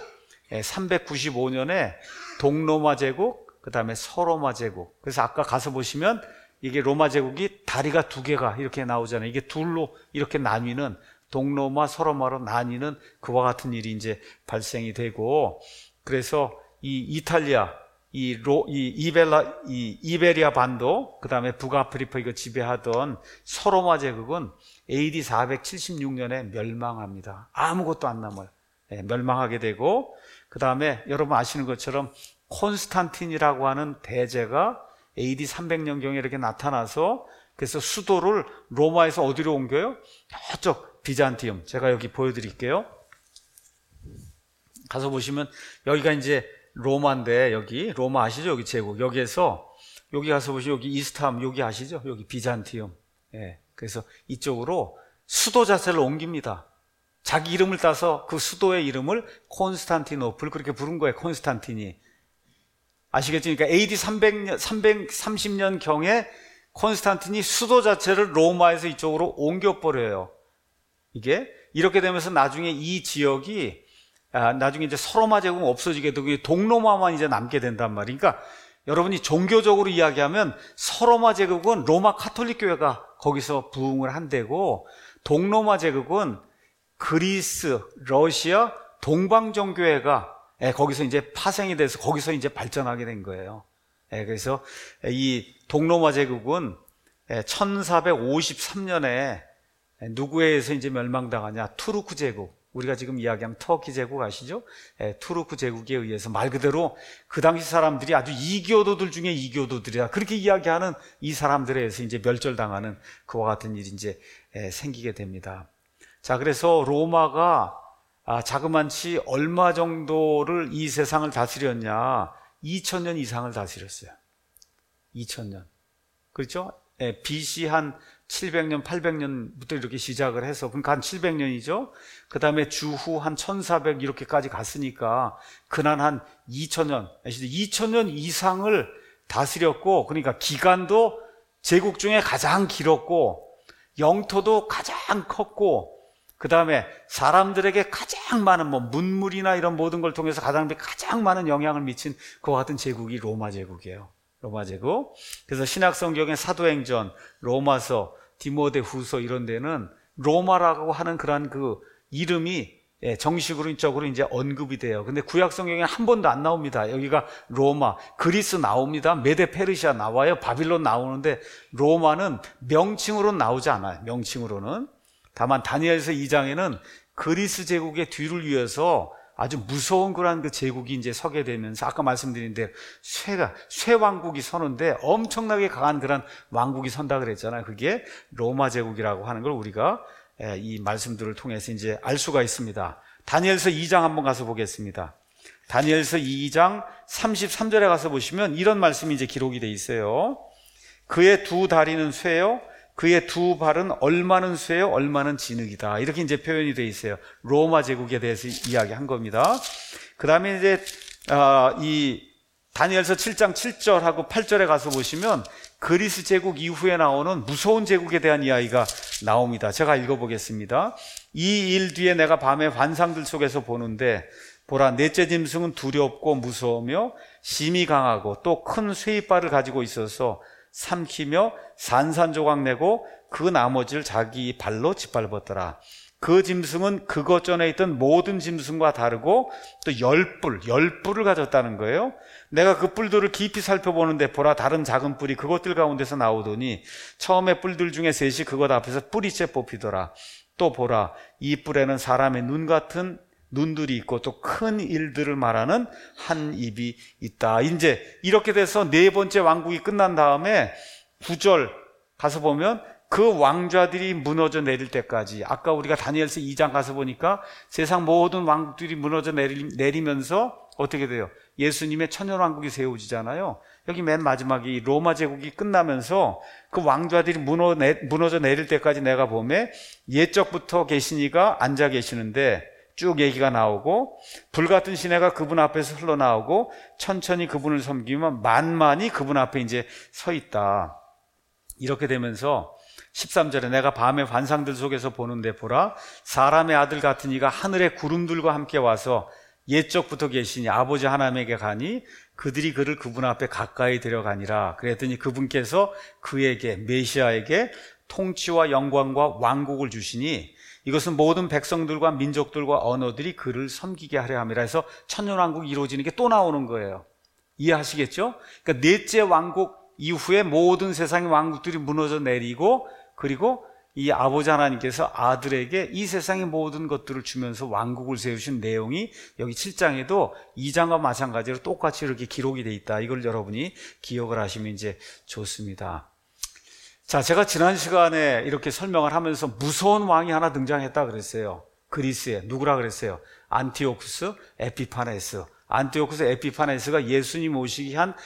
395년에 동로마 제국, 그 다음에 서로마 제국. 그래서 아까 가서 보시면 이게 로마 제국이 다리가 두 개가 이렇게 나오잖아요. 이게 둘로 이렇게 나뉘는, 동로마, 서로마로 나뉘는 그와 같은 일이 이제 발생이 되고, 그래서 이 이탈리아, 이베리아 반도, 그 다음에 북아프리카 이거 지배하던 서로마 제국은 AD 476년에 멸망합니다. 아무것도 안 남아요. 멸망하게 되고, 그 다음에 여러분 아시는 것처럼 콘스탄틴이라고 하는 대제가 AD 300년경에 이렇게 나타나서 그래서 수도를 로마에서 어디로 옮겨요? 저쪽 비잔티움. 제가 여기 보여드릴게요. 가서 보시면 여기가 이제 로마인데, 여기 로마 아시죠? 여기 제국. 여기에서 여기 가서 보시면 여기 이스탐, 여기 아시죠? 여기 비잔티움. 그래서 이쪽으로 수도 자체를 옮깁니다. 자기 이름을 따서 그 수도의 이름을 콘스탄티노플 그렇게 부른 거예요. 콘스탄틴이. 아시겠죠? 그러니까 AD 330년 경에 콘스탄틴이 수도 자체를 로마에서 이쪽으로 옮겨버려요. 이게 이렇게 되면서 나중에 이 지역이 나중에 이제 서로마 제국은 없어지게 되고 동로마만 이제 남게 된단 말이에요. 그러니까 여러분이 종교적으로 이야기하면 서로마 제국은 로마 카톨릭 교회가 거기서 부흥을 한대고, 동로마 제국은 그리스, 러시아, 동방정교회가 거기서 이제 파생이 돼서 거기서 이제 발전하게 된 거예요. 그래서 이 동로마 제국은 1453년에 누구에 의해서 이제 멸망당하냐? 투르크 제국. 우리가 지금 이야기하면 터키 제국 아시죠? 투르크 제국에 의해서, 말 그대로 그 당시 사람들이 아주 이교도들 중에 이교도들이다, 그렇게 이야기하는 이 사람들에 의해서 이제 멸절당하는 그와 같은 일이 이제 생기게 됩니다. 자, 그래서 로마가 자그만치 얼마 정도를 이 세상을 다스렸냐? 2000년 이상을 다스렸어요. 2000년. 그렇죠? BC 한 700년, 800년부터 이렇게 시작을 해서, 그러니까 한 700년이죠. 그 다음에 주후 한 1400 이렇게까지 갔으니까, 그난 한 2000년, 2000년 이상을 다스렸고, 그러니까 기간도 제국 중에 가장 길었고, 영토도 가장 컸고, 그 다음에 사람들에게 가장 많은 문물이나 이런 모든 걸 통해서 가장 많은 영향을 미친 그와 같은 제국이 로마 제국이에요. 로마 제국. 그래서 신약 성경의 사도행전, 로마서, 디모데후서 이런 데는 로마라고 하는 그런 그 이름이 정식으로 이제 언급이 돼요. 근데 구약 성경에 한 번도 안 나옵니다. 여기가 로마, 그리스 나옵니다. 메데 페르시아 나와요. 바빌론 나오는데 로마는 명칭으로는 나오지 않아요. 명칭으로는. 다만 다니엘서 2장에는 그리스 제국의 뒤를 위해서 아주 무서운 그런 그 제국이 이제 서게 되면서, 아까 말씀드린 대로 쇠 왕국이 서는데 엄청나게 강한 그런 왕국이 선다 그랬잖아요. 그게 로마 제국이라고 하는 걸 우리가 이 말씀들을 통해서 이제 알 수가 있습니다. 다니엘서 2장 한번 가서 보겠습니다. 다니엘서 2장 33절에 가서 보시면 이런 말씀이 이제 기록이 돼 있어요. 그의 두 다리는 쇠요, 그의 두 발은 얼마는 쇠요, 얼마는 진흙이다. 이렇게 이제 표현이 되어 있어요. 로마 제국에 대해서 이야기한 겁니다. 그 다음에 이제 이 다니엘서 7장 7절하고 8절에 가서 보시면 그리스 제국 이후에 나오는 무서운 제국에 대한 이야기가 나옵니다. 제가 읽어보겠습니다. 이 일 뒤에 내가 밤에 환상들 속에서 보는데, 보라, 넷째 짐승은 두렵고 무서우며 심히 강하고 또 큰 쇠이빨을 가지고 있어서 삼키며 산산조각 내고 그 나머지를 자기 발로 짓밟았더라. 그 짐승은 그것 전에 있던 모든 짐승과 다르고 또 열뿔을 가졌다는 거예요. 내가 그 뿔들을 깊이 살펴보는데 보라, 다른 작은 뿔이 그것들 가운데서 나오더니 처음에 뿔들 중에 셋이 그것 앞에서 뿌리째 뽑히더라. 또 보라, 이 뿔에는 사람의 눈 같은 눈들이 있고 또 큰 일들을 말하는 한 입이 있다. 이제 이렇게 돼서 네 번째 왕국이 끝난 다음에 9절 가서 보면 그 왕좌들이 무너져 내릴 때까지, 아까 우리가 다니엘서 2장 가서 보니까 세상 모든 왕국들이 무너져 내리면서 어떻게 돼요? 예수님의 천년왕국이 세워지잖아요. 여기 맨 마지막에 이 로마 제국이 끝나면서 그 왕좌들이 무너져 내릴 때까지 내가 보면 옛적부터 계신 이가 앉아 계시는데 쭉 얘기가 나오고, 불같은 시내가 그분 앞에서 흘러나오고 천천히 그분을 섬기면 만만이 그분 앞에 이제 서 있다. 이렇게 되면서 13절에 내가 밤의 환상들 속에서 보는데 보라, 사람의 아들 같은 이가 하늘의 구름들과 함께 와서 옛적부터 계시니 아버지 하나님에게 가니 그들이 그를 그분 앞에 가까이 데려가니라. 그랬더니 그분께서 그에게, 메시아에게 통치와 영광과 왕국을 주시니 이것은 모든 백성들과 민족들과 언어들이 그를 섬기게 하려 함이라 해서 천년왕국이 이루어지는 게 또 나오는 거예요. 이해하시겠죠? 그러니까 넷째 왕국 이후에 모든 세상의 왕국들이 무너져 내리고, 그리고 이 아버지 하나님께서 아들에게 이 세상의 모든 것들을 주면서 왕국을 세우신 내용이 여기 7장에도 2장과 마찬가지로 똑같이 이렇게 기록이 돼 있다. 이걸 여러분이 기억을 하시면 이제 좋습니다. 자, 제가 지난 시간에 이렇게 설명을 하면서 무서운 왕이 하나 등장했다 그랬어요. 그리스에. 누구라 그랬어요? 안티오쿠스 에피파네스. 안티오쿠스 에피파네스가 예수님 오시기 한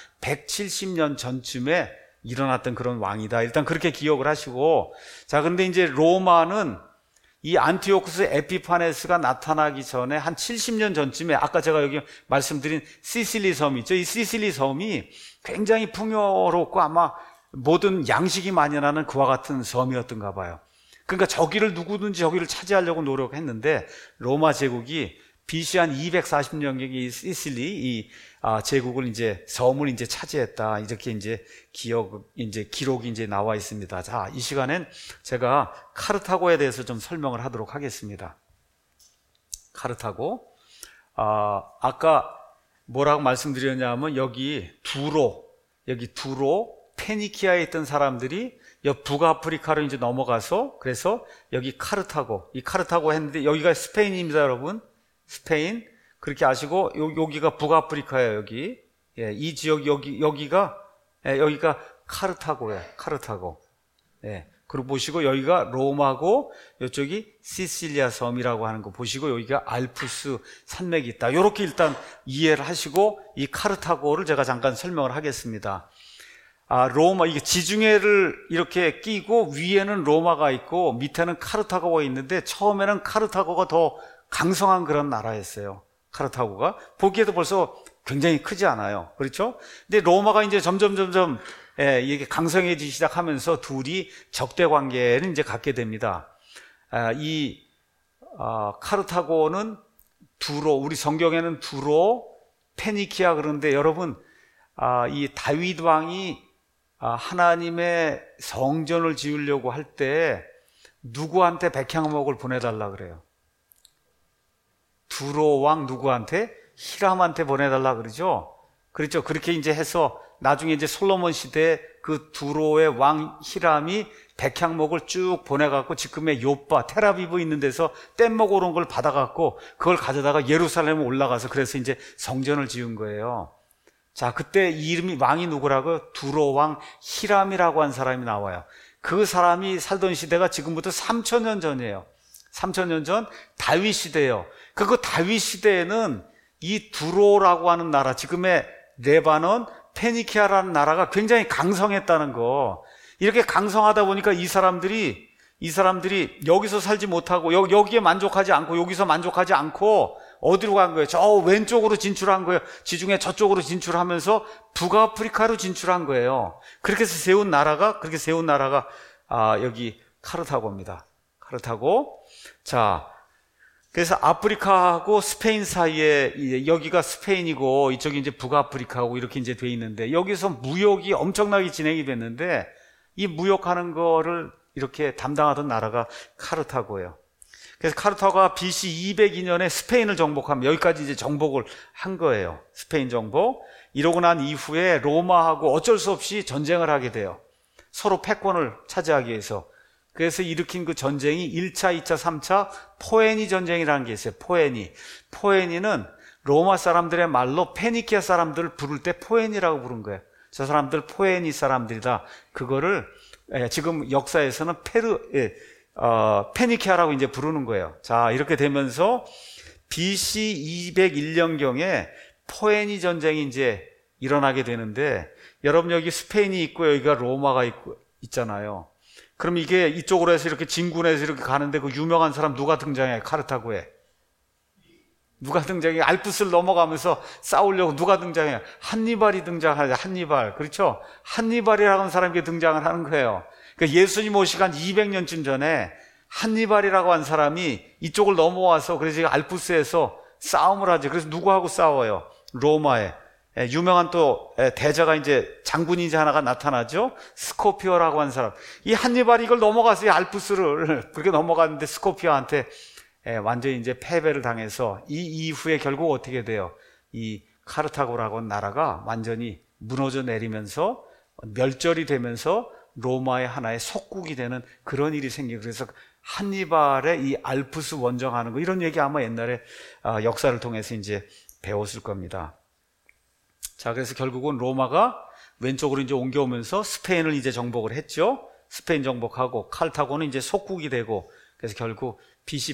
170년 전쯤에 일어났던 그런 왕이다. 일단 그렇게 기억을 하시고, 자, 근데 이제 로마는 이 안티오쿠스 에피파네스가 나타나기 전에 한 70년 전쯤에 아까 제가 여기 말씀드린 시실리 섬 있죠? 이 시실리 섬이 굉장히 풍요롭고 아마 모든 양식이 만연하는 그와 같은 섬이었던가 봐요. 그러니까 누구든지 저기를 차지하려고 노력했는데 로마 제국이 BC 한 240년경에 이 시실리 제국을 이제 섬을 이제 차지했다. 이렇게 이제 기록이 이제 나와 있습니다. 자, 이 시간엔 제가 카르타고에 대해서 좀 설명을 하도록 하겠습니다. 카르타고. 아까 뭐라고 말씀드렸냐면 여기 두로 페니키아에 있던 사람들이 북아프리카로 이제 넘어가서, 그래서 여기 카르타고 했는데 여기가 스페인입니다, 여러분. 스페인. 그렇게 아시고, 여기가 북아프리카예요, 여기. 예, 이 지역, 여기가 카르타고예요, 카르타고. 예. 그리고 보시고, 여기가 로마고, 이쪽이 시실리아 섬이라고 하는 거 보시고, 여기가 알프스 산맥이 있다. 요렇게 일단 이해를 하시고, 이 카르타고를 제가 잠깐 설명을 하겠습니다. 로마, 이게 지중해를 이렇게 끼고 위에는 로마가 있고 밑에는 카르타고가 있는데 처음에는 카르타고가 더 강성한 그런 나라였어요. 카르타고가. 보기에도 벌써 굉장히 크지 않아요. 그렇죠? 근데 로마가 이제 점점 이게 강성해지기 시작하면서 둘이 적대 관계를 이제 갖게 됩니다. 카르타고는 두로, 우리 성경에는 두로, 페니키아 그런데 여러분, 이 다윗 왕이 하나님의 성전을 지으려고 할 때 누구한테 백향목을 보내달라 그래요? 두로 왕 누구한테? 히람한테 보내달라 그러죠? 그렇죠. 그렇게 이제 해서 나중에 이제 솔로몬 시대에 그 두로의 왕 히람이 백향목을 쭉 보내갖고 지금의 요빠, 테라비브 있는 데서 뗏목 오른 걸 받아갖고 그걸 가져다가 예루살렘에 올라가서 그래서 이제 성전을 지은 거예요. 자, 그때 이름이 왕이 누구라고? 두로 왕 히람이라고 한 사람이 나와요. 그 사람이 살던 시대가 지금부터 3000년 전이에요. 3000년 전 다윗 시대예요. 그 다윗 시대에는 이 두로라고 하는 나라, 지금의 레바논, 페니키아라는 나라가 굉장히 강성했다는 거. 이렇게 강성하다 보니까 이 사람들이 여기서 살지 못하고 여기에 만족하지 않고 여기서 만족하지 않고 어디로 간 거예요? 저 왼쪽으로 진출한 거예요. 지중해 저쪽으로 진출하면서 북아프리카로 진출한 거예요. 그렇게 세운 나라가 여기 카르타고입니다. 카르타고. 자, 그래서 아프리카하고 스페인 사이에 여기가 스페인이고 이쪽이 이제 북아프리카하고 이렇게 이제 돼 있는데 여기서 무역이 엄청나게 진행이 됐는데 이 무역하는 거를 이렇게 담당하던 나라가 카르타고예요. 그래서 카르타고가 BC 202년에 스페인을 정복하면 여기까지 이제 정복을 한 거예요. 스페인 정복. 이러고 난 이후에 로마하고 어쩔 수 없이 전쟁을 하게 돼요. 서로 패권을 차지하기 위해서. 그래서 일으킨 그 전쟁이 1차, 2차, 3차 포에니 전쟁이라는 게 있어요. 포에니는 로마 사람들의 말로 페니키아 사람들을 부를 때 포에니라고 부른 거예요. 저 사람들 포에니 사람들이다. 그거를 지금 역사에서는 페니키아라고 이제 부르는 거예요. 자, 이렇게 되면서 BC 201년경에 포에니 전쟁이 이제 일어나게 되는데 여러분 여기 스페인이 있고 여기가 로마가 있잖아요. 그럼 이게 이쪽으로 해서 이렇게 진군해서 이렇게 가는데 그 유명한 사람 누가 등장해요? 카르타고에. 누가 등장해요? 알프스를 넘어가면서 싸우려고 누가 등장해요? 한니발이 등장하죠. 한니발. 그렇죠? 한니발이라고 하는 사람이 등장을 하는 거예요. 그러니까 예수님 오시기 한 200년쯤 전에 한니발이라고 한 사람이 이쪽을 넘어와서 그래서 알프스에서 싸움을 하죠. 그래서 누구하고 싸워요? 로마에. 유명한 또 대자가 이제 장군인지 하나가 나타나죠. 스코피오라고 한 사람. 이 한니발이 이걸 넘어가서 알프스를 그렇게 넘어갔는데 스코피오한테 완전히 이제 패배를 당해서 이 이후에 결국 어떻게 돼요? 이 카르타고라고 하는 나라가 완전히 무너져 내리면서 멸절이 되면서 로마의 하나의 속국이 되는 그런 일이 생기고 그래서 한니발의 이 알프스 원정하는 거 이런 얘기 아마 옛날에 역사를 통해서 이제 배웠을 겁니다. 자, 그래서 결국은 로마가 왼쪽으로 이제 옮겨오면서 스페인을 이제 정복을 했죠. 스페인 정복하고 카르타고는 이제 속국이 되고 그래서 결국 BC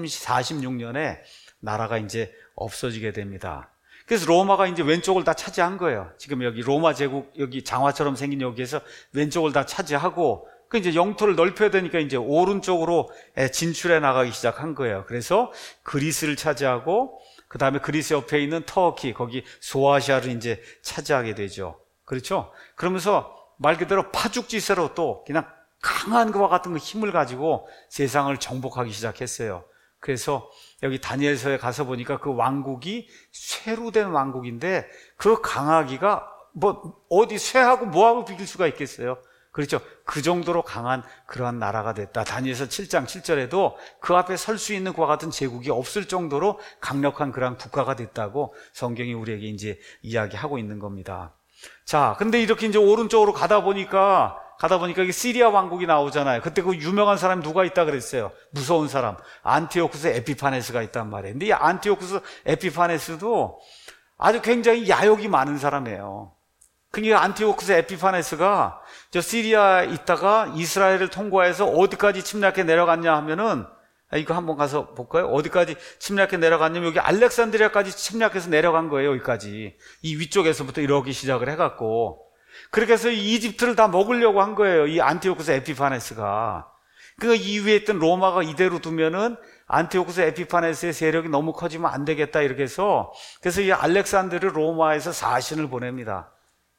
146년에 나라가 이제 없어지게 됩니다. 그래서 로마가 이제 왼쪽을 다 차지한 거예요. 지금 여기 로마 제국 여기 장화처럼 생긴 여기에서 왼쪽을 다 차지하고 그 이제 영토를 넓혀야 되니까 이제 오른쪽으로 진출해 나가기 시작한 거예요. 그래서 그리스를 차지하고 그 다음에 그리스 옆에 있는 터키, 거기 소아시아를 이제 차지하게 되죠. 그렇죠? 그러면서 말 그대로 파죽지세로 또 그냥 강한 것과 같은 그 힘을 가지고 세상을 정복하기 시작했어요. 그래서 여기 다니엘서에 가서 보니까 그 왕국이 쇠로 된 왕국인데 그 강하기가 뭐 어디 쇠하고 뭐하고 비길 수가 있겠어요? 그렇죠. 그 정도로 강한 그러한 나라가 됐다. 다니엘서 7장 7절에도 그 앞에 설 수 있는 그와 같은 제국이 없을 정도로 강력한 그러한 국가가 됐다고 성경이 우리에게 이제 이야기하고 있는 겁니다. 자, 근데 이렇게 이제 오른쪽으로 가다 보니까 이게 시리아 왕국이 나오잖아요. 그때 그 유명한 사람이 누가 있다 그랬어요? 무서운 사람. 안티오쿠스 에피파네스가 있단 말이에요. 근데 이 안티오쿠스 에피파네스도 아주 굉장히 야욕이 많은 사람이에요. 그러니까 안티오쿠스 에피파네스가 저 시리아에 있다가 이스라엘을 통과해서 어디까지 침략해 내려갔냐 하면은 이거 한번 가서 볼까요? 어디까지 침략해 내려갔냐면 여기 알렉산드리아까지 침략해서 내려간 거예요. 여기까지 이 위쪽에서부터 이러기 시작을 해갖고 그렇게 해서 이집트를 다 먹으려고 한 거예요. 이 안티오쿠스 에피파네스가. 그 이후에 있던 로마가 이대로 두면은 안티오쿠스 에피파네스의 세력이 너무 커지면 안 되겠다 이렇게 해서, 그래서 이 알렉산드를 로마에서 사신을 보냅니다.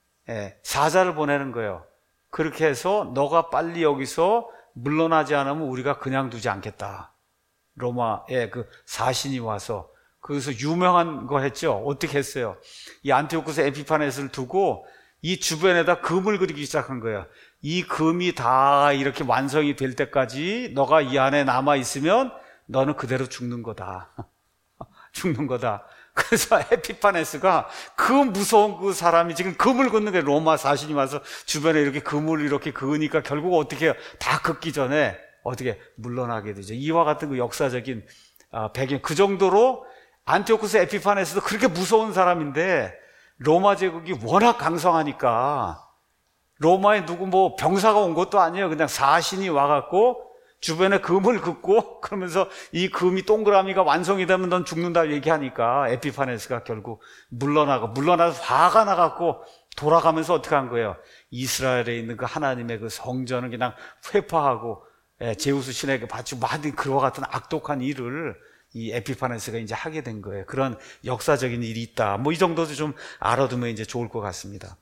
사자를 보내는 거예요. 그렇게 해서 너가 빨리 여기서 물러나지 않으면 우리가 그냥 두지 않겠다. 로마의 그 사신이 와서 거기서 유명한 거 했죠. 어떻게 했어요? 이 안티오쿠스 에피파네스를 두고 이 주변에다 금을 그리기 시작한 거예요. 이 금이 다 이렇게 완성이 될 때까지 너가 이 안에 남아 있으면 너는 그대로 죽는 거다. 죽는 거다. 그래서 에피파네스가 그 무서운 그 사람이 지금 금을 긋는 게, 로마 사신이 와서 주변에 이렇게 금을 이렇게 그으니까 결국 어떻게 해요? 다 긋기 전에 어떻게 물러나게 되죠. 이와 같은 그 역사적인 배경, 그 정도로 안티오쿠스 에피파네스도 그렇게 무서운 사람인데 로마 제국이 워낙 강성하니까 로마에 누구 뭐 병사가 온 것도 아니에요. 그냥 사신이 와갖고 주변에 금을 긋고 그러면서 이 금이 동그라미가 완성이 되면 넌 죽는다 얘기하니까 에피파네스가 결국 물러나서 화가 나갖고 돌아가면서 어떻게 한 거예요? 이스라엘에 있는 그 하나님의 그 성전을 그냥 회파하고 제우스 신에게 바치고 만든 그와 같은 악독한 일을 이 에피파네스가 이제 하게 된 거예요. 그런 역사적인 일이 있다. 뭐 이 정도도 좀 알아두면 이제 좋을 것 같습니다.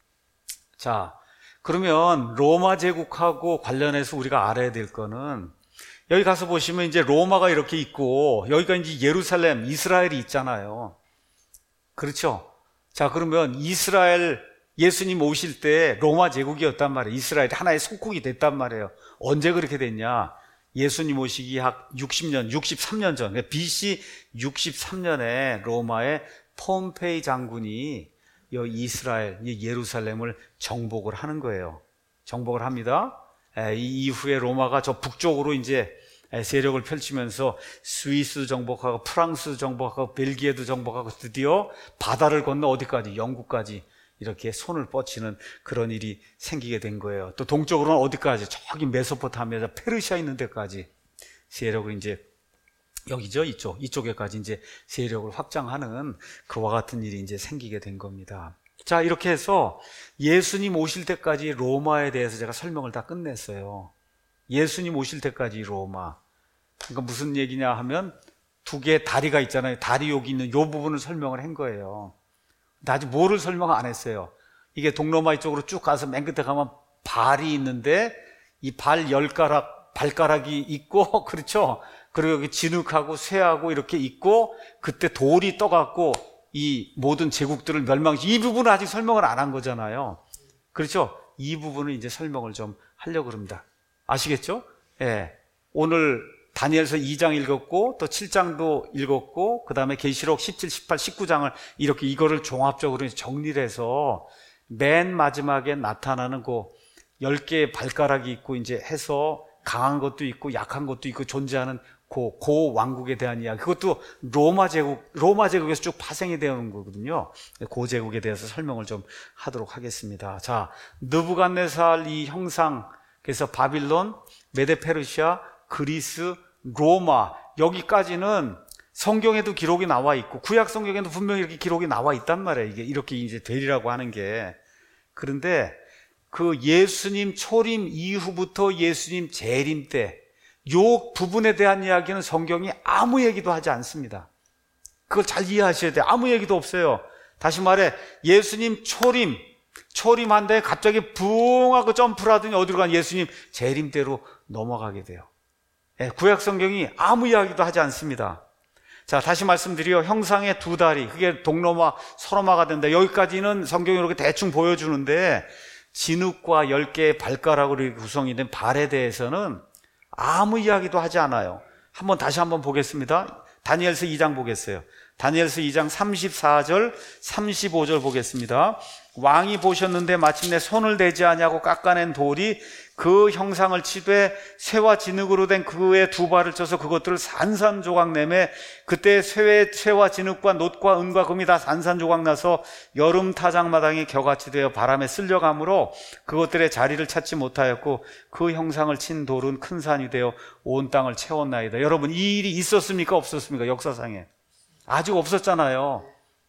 자, 그러면 로마 제국하고 관련해서 우리가 알아야 될 거는, 여기 가서 보시면 이제 로마가 이렇게 있고 여기가 이제 예루살렘, 이스라엘이 있잖아요. 그렇죠? 자, 그러면 이스라엘, 예수님 오실 때 로마 제국이었단 말이에요. 이스라엘이 하나의 속국이 됐단 말이에요. 언제 그렇게 됐냐? 예수님 오시기 약 63년 전, BC 63년에 로마의 폼페이 장군이 이 이스라엘, 이 예루살렘을 정복을 하는 거예요. 정복을 합니다. 이 이후에 로마가 저 북쪽으로 이제 세력을 펼치면서 스위스 정복하고 프랑스 정복하고 벨기에도 정복하고 드디어 바다를 건너 어디까지? 영국까지 이렇게 손을 뻗치는 그런 일이 생기게 된 거예요. 또 동쪽으로는 어디까지? 저기 메소포타미아, 페르시아 있는 데까지 세력을 이제, 여기죠, 이쪽에까지 이제 세력을 확장하는 그와 같은 일이 이제 생기게 된 겁니다. 자, 이렇게 해서 예수님 오실 때까지 로마에 대해서 제가 설명을 다 끝냈어요. 예수님 오실 때까지 로마. 그러니까 무슨 얘기냐 하면 두 개의 다리가 있잖아요. 다리 여기 있는 이 부분을 설명을 한 거예요. 근데 아직 뭐를 설명 안 했어요. 이게 동로마 이쪽으로 쭉 가서 맨 끝에 가면 발이 있는데 이 발 10가락, 발가락이 있고, 그렇죠? 그리고 여기 진흙하고 쇠하고 이렇게 있고, 그때 돌이 떠갖고 이 모든 제국들을 이 부분은 아직 설명을 안 한 거잖아요. 그렇죠? 이 부분을 이제 설명을 좀 하려고 합니다. 아시겠죠? 예. 오늘 다니엘서 2장 읽었고, 또 7장도 읽었고, 그 다음에 계시록 17, 18, 19장을 이렇게 이거를 종합적으로 정리를 해서 맨 마지막에 나타나는 그 10개의 발가락이 있고 이제 해서 강한 것도 있고 약한 것도 있고 존재하는 고 왕국에 대한 이야기. 그것도 로마 제국에서 쭉 파생이 되어 오는 거거든요. 고 제국에 대해서 설명을 좀 하도록 하겠습니다. 자, 느부갓네살 이 형상, 그래서 바빌론, 메데페르시아, 그리스, 로마, 여기까지는 성경에도 기록이 나와 있고 구약 성경에도 분명히 이렇게 기록이 나와 있단 말이에요. 이게 이렇게 이제 되리라고 하는 게. 그런데 그 예수님 초림 이후부터 예수님 재림 때 요 부분에 대한 이야기는 성경이 아무 얘기도 하지 않습니다. 그걸 잘 이해하셔야 돼요. 아무 얘기도 없어요. 다시 말해, 예수님 초림한데 갑자기 붕 하고 점프를 하더니 어디로 간? 예수님 재림대로 넘어가게 돼요. 구약 성경이 아무 이야기도 하지 않습니다. 자, 다시 말씀드려, 형상의 두 다리, 그게 동로마, 서로마가 된다. 여기까지는 성경이 이렇게 대충 보여주는데 진흙과 10개의 발가락으로 구성이 된 발에 대해서는 아무 이야기도 하지 않아요. 다시 한번 보겠습니다. 다니엘서 2장 보겠어요. 다니엘서 2장 34절, 35절 보겠습니다. 왕이 보셨는데 마침내 손을 대지 아니하고 깎아낸 돌이 그 형상을 치되 쇠와 진흙으로 된 그의 두 발을 쳐서 그것들을 산산조각 내매 그때 쇠와 진흙과 놋과 은과 금이 다 산산조각 나서 여름 타작마당이 겨같이 되어 바람에 쓸려가므로 그것들의 자리를 찾지 못하였고 그 형상을 친 돌은 큰 산이 되어 온 땅을 채웠나이다. 여러분, 이 일이 있었습니까? 없었습니까? 역사상에 아직 없었잖아요.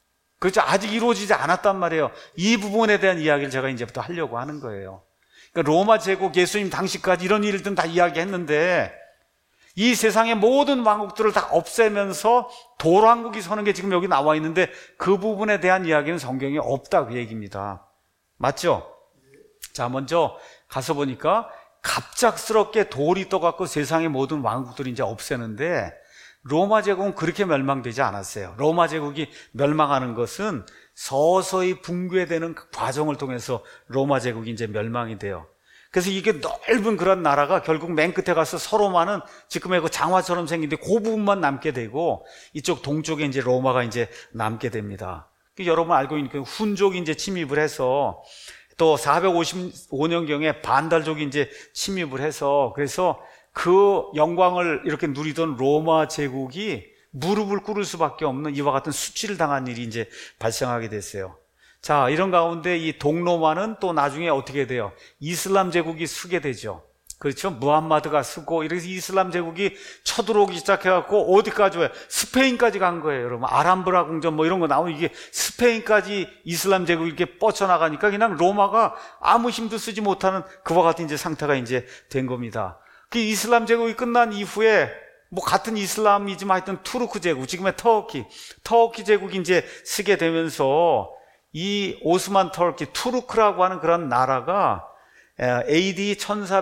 그렇죠. 아직 이루어지지 않았단 말이에요. 이 부분에 대한 이야기를 제가 이제부터 하려고 하는 거예요. 그러니까 로마 제국, 예수님 당시까지 이런 일들은 다 이야기했는데 이 세상의 모든 왕국들을 다 없애면서 도랑국이 서는 게 지금 여기 나와 있는데 그 부분에 대한 이야기는 성경에 없다, 그 얘기입니다. 맞죠? 자, 먼저 가서 보니까 갑작스럽게 돌이 떠갖고 세상의 모든 왕국들을 이제 없애는데 로마 제국은 그렇게 멸망되지 않았어요. 로마 제국이 멸망하는 것은 서서히 붕괴되는 그 과정을 통해서 로마 제국이 이제 멸망이 돼요. 그래서 이게 넓은 그런 나라가 결국 맨 끝에 가서 서로만은 지금의 그 장화처럼 생긴데 그 부분만 남게 되고 이쪽 동쪽에 이제 로마가 이제 남게 됩니다. 여러분 알고 있는 그 훈족이 이제 침입을 해서 또 455년경에 반달족이 이제 침입을 해서 그래서 그 영광을 이렇게 누리던 로마 제국이 무릎을 꿇을 수밖에 없는 이와 같은 수치를 당한 일이 이제 발생하게 됐어요. 자, 이런 가운데 이 동로마는 또 나중에 어떻게 돼요? 이슬람 제국이 서게 되죠. 그렇죠? 무함마드가 서고 이래서 이슬람 제국이 쳐들어오기 시작해갖고 어디까지 와요? 스페인까지 간 거예요, 여러분. 아람브라 궁전 뭐 이런 거 나오면 이게 스페인까지 이슬람 제국이 이렇게 뻗쳐나가니까 그냥 로마가 아무 힘도 쓰지 못하는 그와 같은 이제 상태가 이제 된 겁니다. 그 이슬람 제국이 끝난 이후에 뭐 같은 이슬람이지만 하여튼 투르크 제국, 지금의 터키 제국이 이제 서게 되면서 이 오스만 터키, 투르크라고 하는 그런 나라가 AD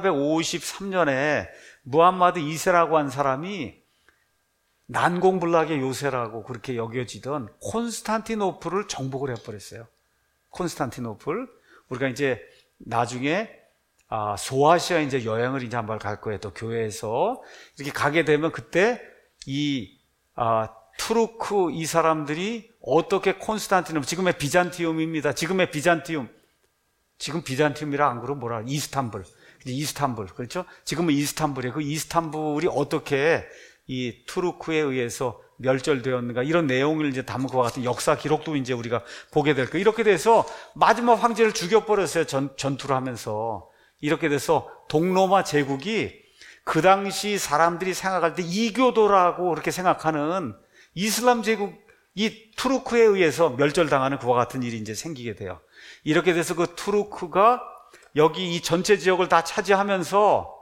1453년에 무함마드 2세라고 한 사람이 난공불락의 요새라고 그렇게 여겨지던 콘스탄티노플을 정복을 해버렸어요. 콘스탄티노플. 우리가 이제 나중에 소아시아 이제 여행을 이제 한번 갈 거예요. 또 교회에서 이렇게 가게 되면 그때 이 투르크 이 사람들이 어떻게 콘스탄티노플, 지금의 비잔티움입니다. 지금의 비잔티움. 지금 비잔티움이라 안 그러고 뭐라 이스탄불 그렇죠? 지금은 이스탄불이에요. 그 이스탄불이 어떻게 이 투르크에 의해서 멸절되었는가 이런 내용을 이제 담은 그와 같은 역사 기록도 이제 우리가 보게 될 거예요. 이렇게 돼서 마지막 황제를 죽여버렸어요. 전투를 하면서. 이렇게 돼서 동로마 제국이 그 당시 사람들이 생각할 때 이교도라고 그렇게 생각하는 이슬람 제국, 이 투르크에 의해서 멸절당하는 그와 같은 일이 이제 생기게 돼요. 이렇게 돼서 그 투르크가 여기 이 전체 지역을 다 차지하면서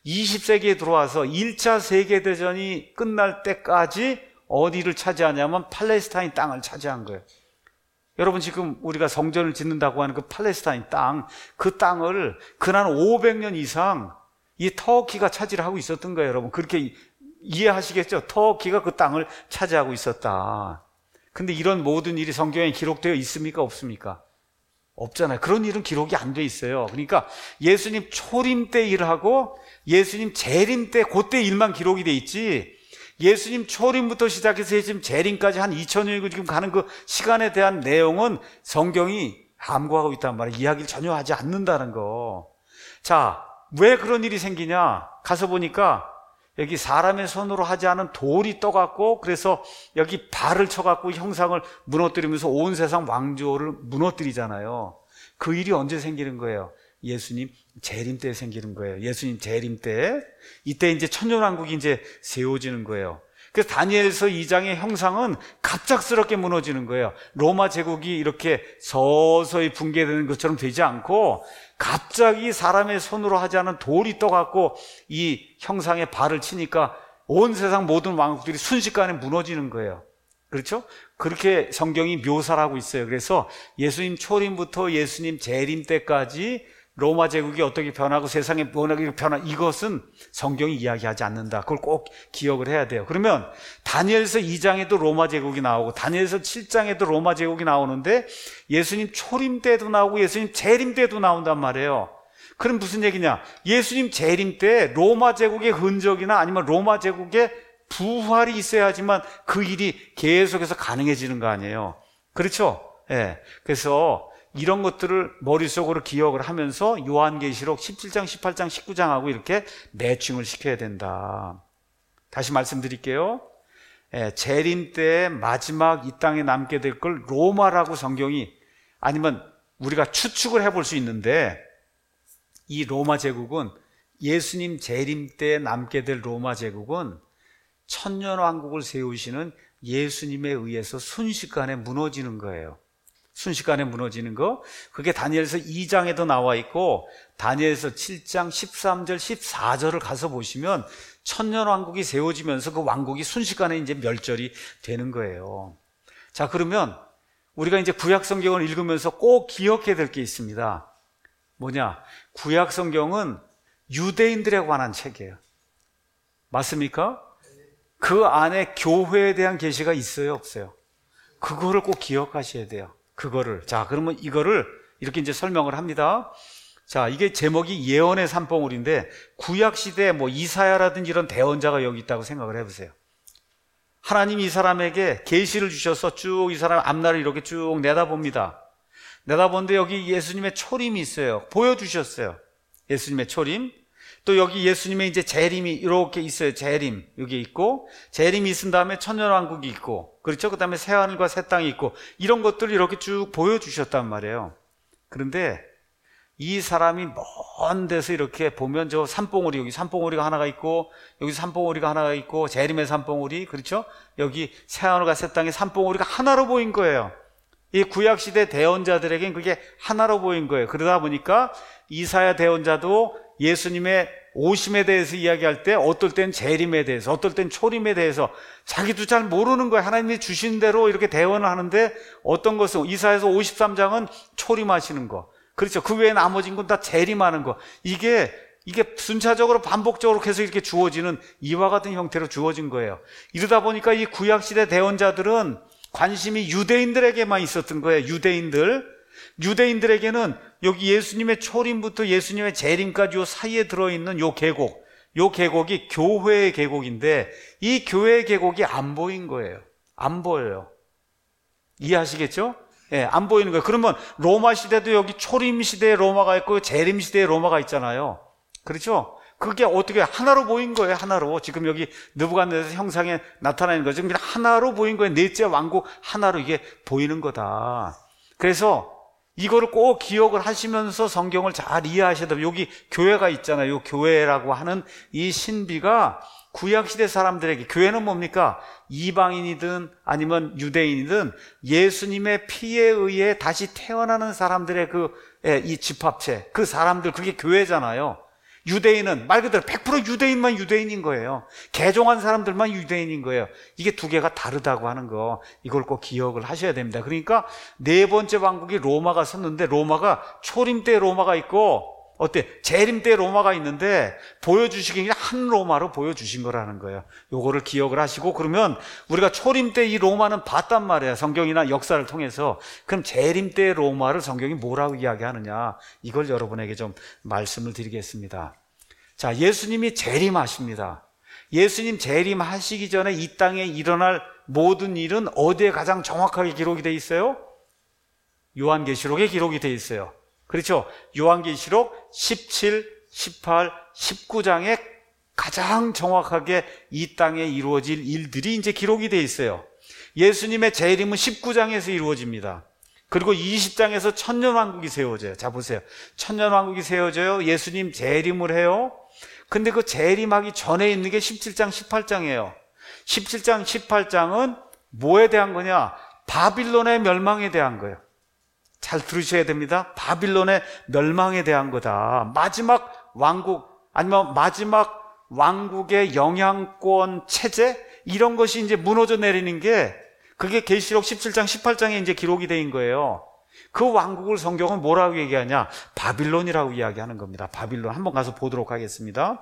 20세기에 들어와서 1차 세계대전이 끝날 때까지 어디를 차지하냐면 팔레스타인 땅을 차지한 거예요. 여러분 지금 우리가 성전을 짓는다고 하는 그 팔레스타인 땅, 그 땅을 그난 500년 이상 이 터키가 차지를 하고 있었던 거예요. 여러분 그렇게 이해하시겠죠? 터키가 그 땅을 차지하고 있었다. 근데 이런 모든 일이 성경에 기록되어 있습니까? 없습니까? 없잖아요. 그런 일은 기록이 안 돼 있어요. 그러니까 예수님 초림 때 일하고 예수님 재림 때 그때 일만 기록이 돼 있지 예수님 초림부터 시작해서 예수님 재림까지 한 2000년이고 지금 가는 그 시간에 대한 내용은 성경이 함구하고 있단 말이에요. 이야기를 전혀 하지 않는다는 거. 자, 왜 그런 일이 생기냐? 가서 보니까 여기 사람의 손으로 하지 않은 돌이 떠갖고 그래서 여기 발을 쳐갖고 형상을 무너뜨리면서 온 세상 왕조를 무너뜨리잖아요. 그 일이 언제 생기는 거예요? 예수님 재림 때 생기는 거예요. 예수님 재림 때. 이때 이제 천년왕국이 이제 세워지는 거예요. 그래서 다니엘서 2장의 형상은 갑작스럽게 무너지는 거예요. 로마 제국이 이렇게 서서히 붕괴되는 것처럼 되지 않고 갑자기 사람의 손으로 하지 않은 돌이 떠갖고 이 형상에 발을 치니까 온 세상 모든 왕국들이 순식간에 무너지는 거예요. 그렇죠? 그렇게 성경이 묘사를 하고 있어요. 그래서 예수님 초림부터 예수님 재림 때까지 로마 제국이 어떻게 변하고 세상에 워낙에 변화, 이것은 성경이 이야기하지 않는다. 그걸 꼭 기억을 해야 돼요. 그러면 다니엘서 2장에도 로마 제국이 나오고 다니엘서 7장에도 로마 제국이 나오는데 예수님 초림 때도 나오고 예수님 재림 때도 나온단 말이에요. 그럼 무슨 얘기냐? 예수님 재림 때 로마 제국의 흔적이나 아니면 로마 제국의 부활이 있어야지만 그 일이 계속해서 가능해지는 거 아니에요. 그렇죠? 예. 그래서 이런 것들을 머릿속으로 기억을 하면서 요한계시록 17장, 18장, 19장하고 이렇게 매칭을 시켜야 된다. 다시 말씀드릴게요. 재림 때 마지막 이 땅에 남게 될 걸 로마라고 성경이 아니면 우리가 추측을 해볼 수 있는데 이 로마 제국은 예수님 재림 때 남게 될 로마 제국은 천년왕국을 세우시는 예수님에 의해서 순식간에 무너지는 거예요. 순식간에 무너지는 거. 그게 다니엘서 2장에도 나와 있고 다니엘서 7장 13절 14절을 가서 보시면 천년왕국이 세워지면서 그 왕국이 순식간에 이제 멸절이 되는 거예요. 자, 그러면 우리가 이제 구약성경을 읽으면서 꼭 기억해야 될 게 있습니다. 뭐냐? 구약성경은 유대인들에 관한 책이에요. 맞습니까? 그 안에 교회에 대한 계시가 있어요, 없어요? 그거를 꼭 기억하셔야 돼요. 그거를. 자, 그러면 이거를 이렇게 이제 설명을 합니다. 자, 이게 제목이 예언의 산봉우리인데 구약시대에 뭐 이사야라든지 이런 대언자가 여기 있다고 생각을 해보세요. 하나님이 이 사람에게 계시를 주셔서 쭉 이 사람 앞날을 이렇게 쭉 내다봅니다. 내다보는데 여기 예수님의 초림이 있어요. 보여주셨어요. 예수님의 초림. 또 여기 예수님의 이제 재림이 이렇게 있어요. 재림 여기 있고, 재림이 있은 다음에 천년왕국이 있고, 그렇죠? 그 다음에 새하늘과 새 땅이 있고, 이런 것들을 이렇게 쭉 보여주셨단 말이에요. 그런데 이 사람이 먼 데서 이렇게 보면 저 산봉우리, 여기 산봉우리가 하나가 있고, 여기 산봉우리가 하나가 있고, 재림의 산봉우리, 그렇죠? 여기 새하늘과 새 땅의 산봉우리가 하나로 보인 거예요. 이 구약시대 대언자들에겐 그게 하나로 보인 거예요. 그러다 보니까 이사야 대언자도 예수님의 오심에 대해서 이야기할 때 어떨 땐 재림에 대해서, 어떨 땐 초림에 대해서 자기도 잘 모르는 거예요. 하나님이 주신 대로 이렇게 대언을 하는데 어떤 것은 이사야서 53장은 초림하시는 거, 그렇죠? 그 외에 나머진 건 다 재림하는 거. 이게 순차적으로 반복적으로 계속 이렇게 주어지는 이와 같은 형태로 주어진 거예요. 이러다 보니까 이 구약시대 대언자들은 관심이 유대인들에게만 있었던 거예요. 유대인들에게는 여기 예수님의 초림부터 예수님의 재림까지 요 사이에 들어있는 요 계곡이 교회의 계곡인데 이 교회의 계곡이 안 보인 거예요. 안 보여요. 이해하시겠죠? 예, 안 보이는 거예요. 그러면 로마 시대도 여기 초림 시대에 로마가 있고 재림 시대에 로마가 있잖아요. 그렇죠? 그게 어떻게 하나로 보인 거예요. 하나로. 지금 여기 느부갓네살 형상에 나타나는 거죠. 그냥 하나로 보인 거예요. 넷째 왕국 하나로 이게 보이는 거다. 그래서 이거를 꼭 기억을 하시면서 성경을 잘 이해하셔야 돼요. 여기 교회가 있잖아요. 이 교회라고 하는 이 신비가 구약시대 사람들에게, 교회는 뭡니까? 이방인이든 아니면 유대인이든 예수님의 피에 의해 다시 태어나는 사람들의 이 집합체, 그 사람들, 그게 교회잖아요. 유대인은 말 그대로 100% 유대인만 유대인인 거예요. 개종한 사람들만 유대인인 거예요. 이게 두 개가 다르다고 하는 거, 이걸 꼭 기억을 하셔야 됩니다. 그러니까 네 번째 왕국이 로마가 섰는데, 로마가 초림 때 로마가 있고 재림 때 로마가 있는데 보여주시기 그냥 한 로마로 보여주신 거라는 거예요. 요거를 기억을 하시고, 그러면 우리가 초림 때 이 로마는 봤단 말이에요. 성경이나 역사를 통해서. 그럼 재림 때 로마를 성경이 뭐라고 이야기하느냐, 이걸 여러분에게 좀 말씀을 드리겠습니다. 자, 예수님이 재림하십니다. 예수님 재림하시기 전에 이 땅에 일어날 모든 일은 어디에 가장 정확하게 기록이 돼 있어요? 요한계시록에 기록이 돼 있어요. 그렇죠? 요한계시록 17, 18, 19장에 가장 정확하게 이 땅에 이루어질 일들이 이제 기록이 돼 있어요. 예수님의 재림은 19장에서 이루어집니다. 그리고 20장에서 천년왕국이 세워져요. 자, 보세요. 천년왕국이 세워져요. 예수님 재림을 해요. 근데 그 재림하기 전에 있는 게 17장, 18장이에요. 17장, 18장은 뭐에 대한 거냐? 바빌론의 멸망에 대한 거예요. 잘 들으셔야 됩니다. 바빌론의 멸망에 대한 거다. 마지막 왕국, 아니면 마지막 왕국의 영향권 체제, 이런 것이 이제 무너져 내리는 게, 그게 계시록 17장, 18장에 이제 기록이 된 거예요. 그 왕국을 성경은 뭐라고 얘기하냐? 바빌론이라고 이야기하는 겁니다. 바빌론. 한번 가서 보도록 하겠습니다.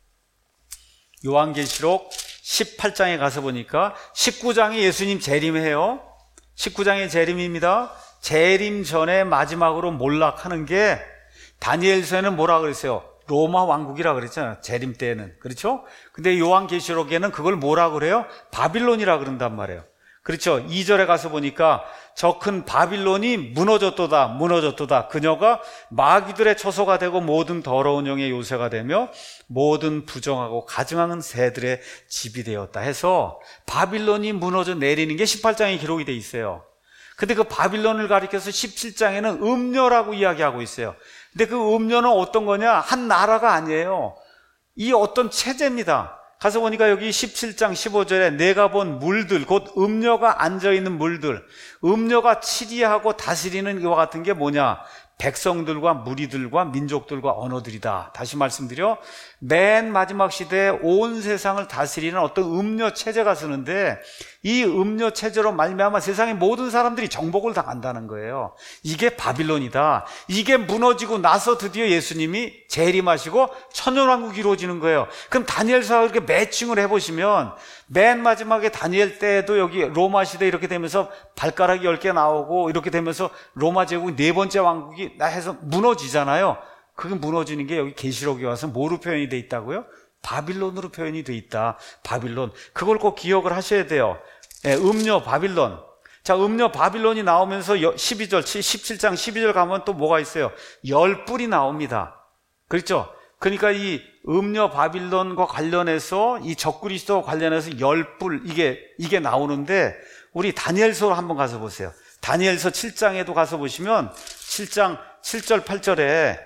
요한계시록 18장에 가서 보니까 19장에 예수님 재림해요. 19장의 재림입니다. 재림 전에 마지막으로 몰락하는 게, 다니엘서에는 뭐라 그랬어요? 로마 왕국이라 그랬잖아요. 재림 때에는. 그렇죠? 근데 요한계시록에는 그걸 뭐라 그래요? 바빌론이라 그런단 말이에요. 그렇죠? 2절에 가서 보니까 저 큰 바빌론이 무너졌도다. 그녀가 마귀들의 처소가 되고 모든 더러운 영의 요새가 되며 모든 부정하고 가증하는 새들의 집이 되었다 해서 바빌론이 무너져 내리는 게 18장에 기록이 돼 있어요. 근데 그 바빌론을 가리켜서 17장에는 음녀라고 이야기하고 있어요. 근데 그 음녀는 어떤 거냐? 한 나라가 아니에요. 이 어떤 체제입니다. 가서 보니까 여기 17장 15절에 내가 본 물들, 곧 음녀가 앉아있는 물들, 음녀가 치리하고 다스리는 이와 같은 게 뭐냐? 백성들과 무리들과 민족들과 언어들이다. 다시 말씀드려, 맨 마지막 시대에 온 세상을 다스리는 어떤 음녀 체제가 쓰는데, 이 음녀 체제로 말미암아 세상의 모든 사람들이 정복을 당한다는 거예요. 이게 바빌론이다. 이게 무너지고 나서 드디어 예수님이 재림하시고 천년왕국이 이루어지는 거예요. 그럼 다니엘서 이렇게 매칭을 해보시면 맨 마지막에 다니엘 때도 여기 로마 시대 이렇게 되면서 발가락이 10개 나오고 이렇게 되면서 로마 제국 네 번째 왕국이 해서 무너지잖아요. 그게 무너지는 게 여기 계시록에 와서 뭐로 표현이 돼 있다고요? 바빌론으로 표현이 돼 있다. 바빌론. 그걸 꼭 기억을 하셔야 돼요. 음녀 바빌론. 자, 음녀 바빌론이 나오면서 12절, 17장 12절 가면 또 뭐가 있어요? 열뿔이 나옵니다. 그렇죠? 그러니까 이 음녀 바빌론과 관련해서 이 적그리스도와 관련해서 열뿔 이게 나오는데 우리 다니엘서 한번 가서 보세요. 다니엘서 7장에도 가서 보시면 7장 7절 8절에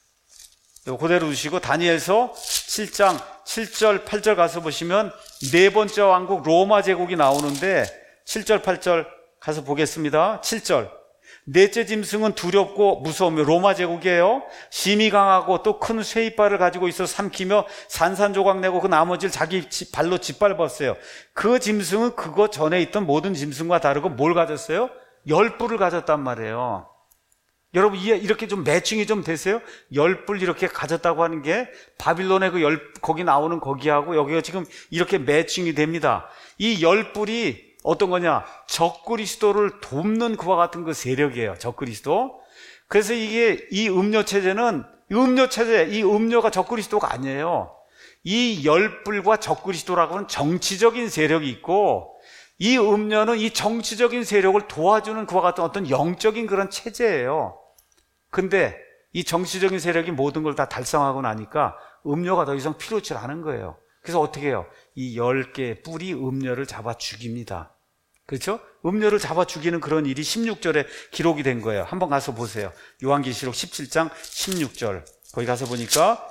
그대로 두시고 다니엘서 7장 7절 8절 가서 보시면 네 번째 왕국 로마 제국이 나오는데 7절 8절 가서 보겠습니다. 7절 넷째 짐승은 두렵고 무서우며 로마 제국이에요. 심히 강하고 또 큰 쇠이빨을 가지고 있어 삼키며 산산조각 내고 그 나머지를 자기 발로 짓밟았어요. 그 짐승은 그거 전에 있던 모든 짐승과 다르고 뭘 가졌어요? 열뿔을 가졌단 말이에요. 여러분 이렇게 좀 매칭이 좀 되세요? 열뿔 이렇게 가졌다고 하는 게 바빌론의 거기 나오는 거기하고 여기가 지금 이렇게 매칭이 됩니다. 이 열뿔이 어떤 거냐? 적그리스도를 돕는 그와 같은 그 세력이에요. 적그리스도. 그래서 이게 이 음녀 체제는 이 음녀가 적그리스도가 아니에요. 이 열뿔과 적그리스도라고 하는 정치적인 세력이 있고 이 음녀는 이 정치적인 세력을 도와주는 그와 같은 어떤 영적인 그런 체제예요. 근데 이 정치적인 세력이 모든 걸 다 달성하고 나니까 음녀가 더 이상 필요치 않은 거예요. 그래서 어떻게 해요? 이 10개의 뿔이 음녀를 잡아 죽입니다. 그렇죠? 음녀를 잡아 죽이는 그런 일이 16절에 기록이 된 거예요. 한번 가서 보세요. 요한계시록 17장 16절. 거기 가서 보니까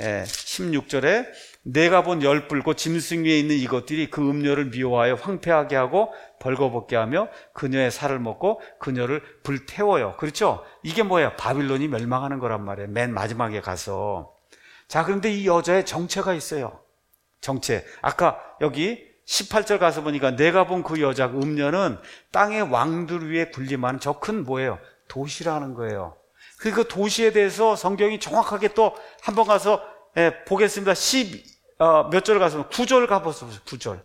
16절에 내가 본 열뿔 곧 짐승 위에 있는 이것들이 그 음녀를 미워하여 황폐하게 하고 벌거벗게 하며 그녀의 살을 먹고 그녀를 불태워요. 그렇죠? 이게 뭐예요? 바빌론이 멸망하는 거란 말이에요. 맨 마지막에 가서. 자, 그런데 이 여자의 정체가 있어요. 정체. 아까 여기 18절 가서 보니까 내가 본 그 여자 음녀는 땅의 왕들 위에 군림하는 저 큰 뭐예요? 도시라는 거예요. 그 도시에 대해서 성경이 정확하게 또 한번 가서 보겠습니다. 몇 절 가서 9절 가보세요. 9절.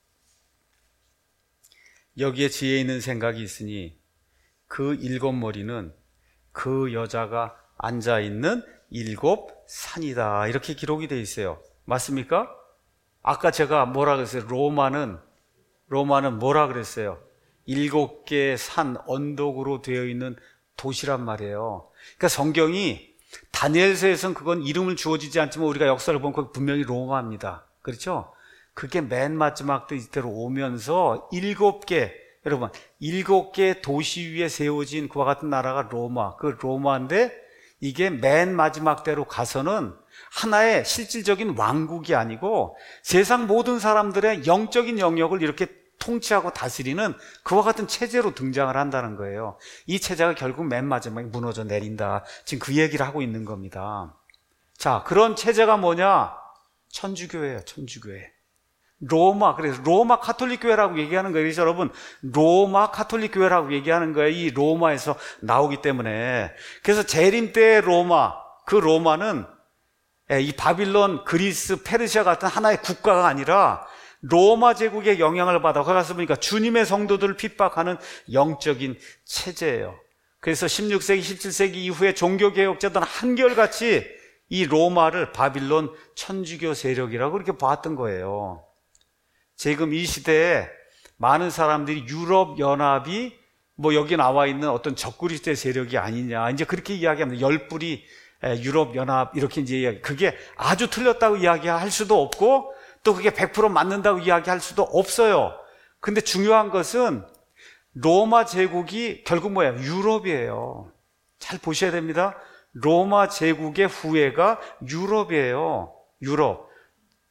여기에 지혜 있는 생각이 있으니 그 7머리는 그 여자가 앉아있는 7산이다. 이렇게 기록이 되어 있어요. 맞습니까? 아까 제가 뭐라 그랬어요? 로마는 뭐라 그랬어요? 7개의 산, 언덕으로 되어 있는 도시란 말이에요. 그러니까 성경이 다니엘서에서는 그건 이름을 주어지지 않지만 우리가 역사를 보면 분명히 로마입니다. 그렇죠? 그게 맨 마지막 때 이때로 오면서 7개, 여러분 7개 도시 위에 세워진 그와 같은 나라가 로마. 그 로마인데 이게 맨 마지막 때로 가서는 하나의 실질적인 왕국이 아니고 세상 모든 사람들의 영적인 영역을 이렇게 통치하고 다스리는 그와 같은 체제로 등장을 한다는 거예요. 이 체제가 결국 맨 마지막에 무너져 내린다. 지금 그 얘기를 하고 있는 겁니다. 자, 그런 체제가 뭐냐? 천주교예요. 천주교회. 그래서 로마 카톨릭 교회라고 얘기하는 거예요. 그래서 여러분 로마 카톨릭 교회라고 얘기하는 거예요. 이 로마에서 나오기 때문에. 그래서 재림 때의 로마, 그 로마는 이 바빌론, 그리스, 페르시아 같은 하나의 국가가 아니라 로마 제국의 영향을 받아 거기 가서 보니까 주님의 성도들을 핍박하는 영적인 체제예요. 그래서 16세기, 17세기 이후에 종교개혁자들은 한결같이 이 로마를 바빌론 천주교 세력이라고 그렇게 봤던 거예요. 지금 이 시대에 많은 사람들이 유럽연합이 여기 나와 있는 어떤 적그리스도의 세력이 아니냐 이제 그렇게 이야기합니다. 열뿔이 유럽연합 이렇게 이제 이야기. 그게 아주 틀렸다고 이야기할 수도 없고 또 그게 100% 맞는다고 이야기할 수도 없어요. 근데 중요한 것은 로마 제국이 결국 뭐예요? 유럽이에요. 잘 보셔야 됩니다. 로마 제국의 후예가 유럽이에요. 유럽.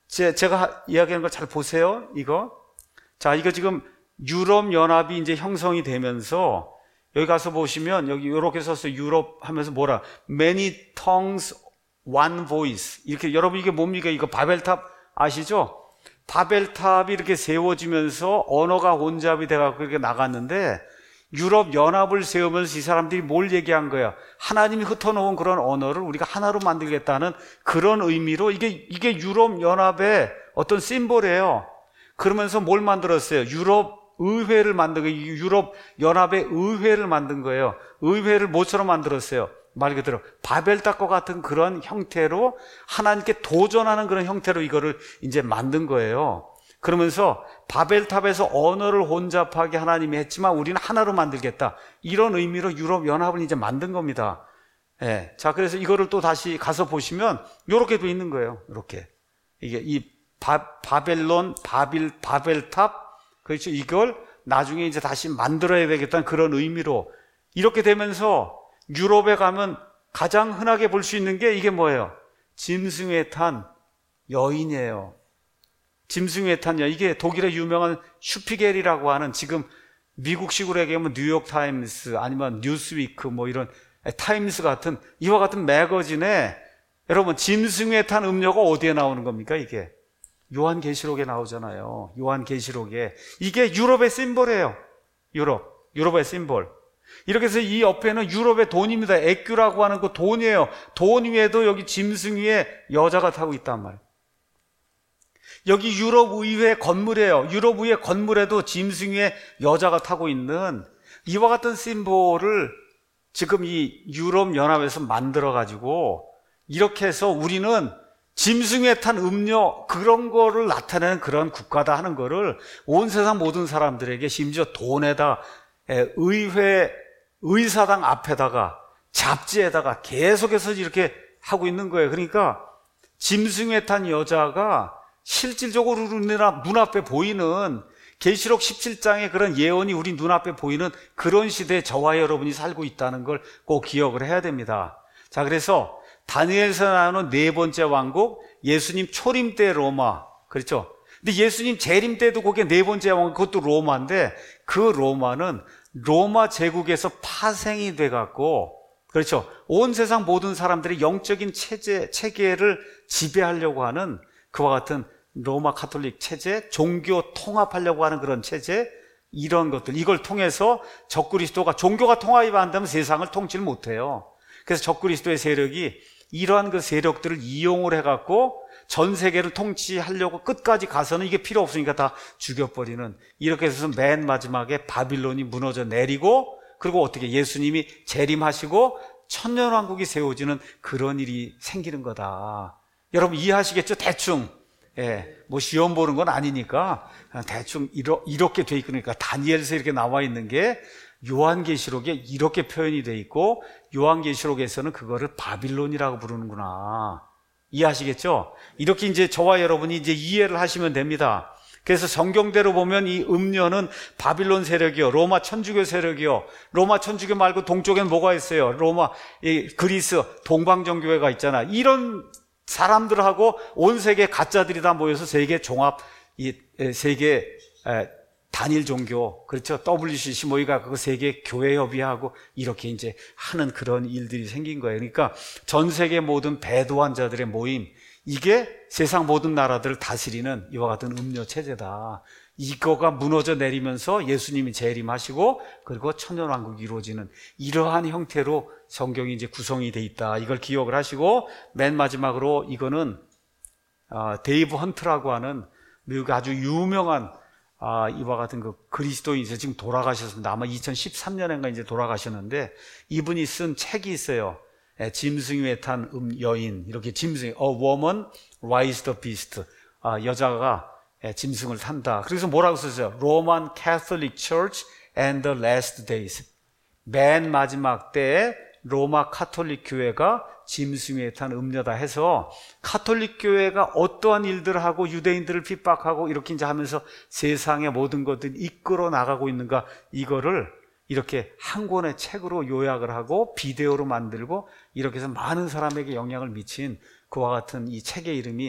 제가 이야기하는 걸 잘 보세요. 이거. 자, 이거 지금 유럽 연합이 이제 형성이 되면서 여기 가서 보시면 여기 이렇게 썼어요. 유럽 하면서 뭐라? Many tongues, one voice. 이렇게 여러분 이게 뭡니까? 이거 바벨탑 아시죠? 바벨탑이 이렇게 세워지면서 언어가 혼잡이 돼갖고 이렇게 나갔는데 유럽 연합을 세우면서 이 사람들이 뭘 얘기한 거야? 하나님이 흩어놓은 그런 언어를 우리가 하나로 만들겠다는 그런 의미로 이게 유럽 연합의 어떤 심볼이에요. 그러면서 뭘 만들었어요? 유럽 의회를 만든 거예요. 유럽 연합의 의회를 만든 거예요. 의회를 뭐처럼 만들었어요? 말 그대로 바벨탑과 같은 그런 형태로 하나님께 도전하는 그런 형태로 이거를 이제 만든 거예요. 그러면서 바벨탑에서 언어를 혼잡하게 하나님이 했지만 우리는 하나로 만들겠다. 이런 의미로 유럽 연합을 이제 만든 겁니다. 예. 자, 그래서 이거를 또 다시 가서 보시면 이렇게 돼 있는 거예요. 이렇게. 이게 이 바벨탑, 그렇죠. 이걸 나중에 이제 다시 만들어야 되겠다는 그런 의미로 이렇게 되면서 유럽에 가면 가장 흔하게 볼 수 있는 게 이게 뭐예요? 짐승에 탄 여인이에요. 짐승에 탄 여인. 이게 독일의 유명한 슈피겔이라고 하는 지금 미국식으로 얘기하면 뉴욕타임스 아니면 뉴스위크 뭐 이런 타임스 같은 이와 같은 매거진에 여러분 짐승에 탄 음료가 어디에 나오는 겁니까? 이게 요한계시록에 나오잖아요. 요한계시록에. 이게 유럽의 심볼이에요. 유럽의 심볼. 이렇게 해서 이 옆에는 유럽의 돈입니다. 에큐라고 하는 그 돈이에요. 돈 위에도 여기 짐승 위에 여자가 타고 있단 말이에요. 여기 유럽 의회 건물이에요. 유럽 의회 건물에도 짐승 위에 여자가 타고 있는 이와 같은 심볼을 지금 이 유럽 연합에서 만들어 가지고 이렇게 해서 우리는 짐승 위에 탄 음료 그런 거를 나타내는 그런 국가다 하는 거를 온 세상 모든 사람들에게 심지어 돈에다 의회 의사당 앞에다가 잡지에다가 계속해서 이렇게 하고 있는 거예요. 그러니까 짐승 위에 탄 여자가 실질적으로 눈앞에 보이는 계시록 17장의 그런 예언이 우리 눈앞에 보이는 그런 시대에 저와 여러분이 살고 있다는 걸 꼭 기억을 해야 됩니다. 자, 그래서 다니엘에서 나오는 네 번째 왕국, 예수님 초림 때 로마, 그렇죠? 근데 예수님 재림 때도 그게 네 번째 왕국, 그것도 로마인데 그 로마는 로마 제국에서 파생이 돼갖고, 그렇죠? 온 세상 모든 사람들이 영적인 체계를 지배하려고 하는 그와 같은 로마 카톨릭 체제, 종교 통합하려고 하는 그런 체제, 이런 것들, 이걸 통해서 적그리스도가 종교가 통합이 안 되면 세상을 통치를 못해요. 그래서 적그리스도의 세력이 이러한 그 세력들을 이용을 해갖고 전 세계를 통치하려고 끝까지 가서는 이게 필요 없으니까 다 죽여버리는, 이렇게 해서 맨 마지막에 바빌론이 무너져 내리고, 그리고 어떻게 예수님이 재림하시고 천년왕국이 세워지는 그런 일이 생기는 거다. 여러분 이해하시겠죠? 대충. 예, 뭐 시험 보는 건 아니니까 대충 이렇게 돼 있고, 그러니까 다니엘서 이렇게 나와 있는 게 요한계시록에 이렇게 표현이 돼 있고, 요한계시록에서는 그거를 바빌론이라고 부르는구나. 이해하시겠죠? 이렇게 이제 저와 여러분이 이제 이해를 하시면 됩니다. 그래서 성경대로 보면 이 음료는 바빌론 세력이요, 로마 천주교 세력이요. 로마 천주교 말고 동쪽엔 뭐가 있어요? 로마, 그리스 동방정교회가 있잖아. 이런 사람들하고 온 세계 가짜들이 다 모여서 세계 종합, 세계 단일 종교, 그렇죠? WCC 모이가 그 세계 교회 협의하고 이렇게 이제 하는 그런 일들이 생긴 거예요. 그러니까 전 세계 모든 배도한 자들의 모임, 이게 세상 모든 나라들을 다스리는 이와 같은 음료 체제다. 이거가 무너져 내리면서 예수님이 재림하시고 그리고 천년왕국이 이루어지는 이러한 형태로 성경이 이제 구성이 돼 있다. 이걸 기억을 하시고, 맨 마지막으로 이거는 데이브 헌트라고 하는 미국의 아주 유명한 이와 같은 그 그리스도인이세요. 지금 돌아가셨습니다. 아마 2013년인가 이제 돌아가셨는데, 이분이 쓴 책이 있어요. 짐승 위에 탄 여인, 이렇게 짐승, A woman rides the beast. 여자가 짐승을 탄다. 그래서 뭐라고 썼어요? Roman Catholic Church and the Last Days. 맨 마지막 때에 로마 카톨릭 교회가 짐승 위에 탄 음료다 해서, 카톨릭 교회가 어떠한 일들을 하고 유대인들을 핍박하고 이렇게 이제 하면서 세상의 모든 것들이 이끌어 나가고 있는가, 이거를 이렇게 한 권의 책으로 요약을 하고 비디오로 만들고 이렇게 해서 많은 사람에게 영향을 미친 그와 같은 이 책의 이름이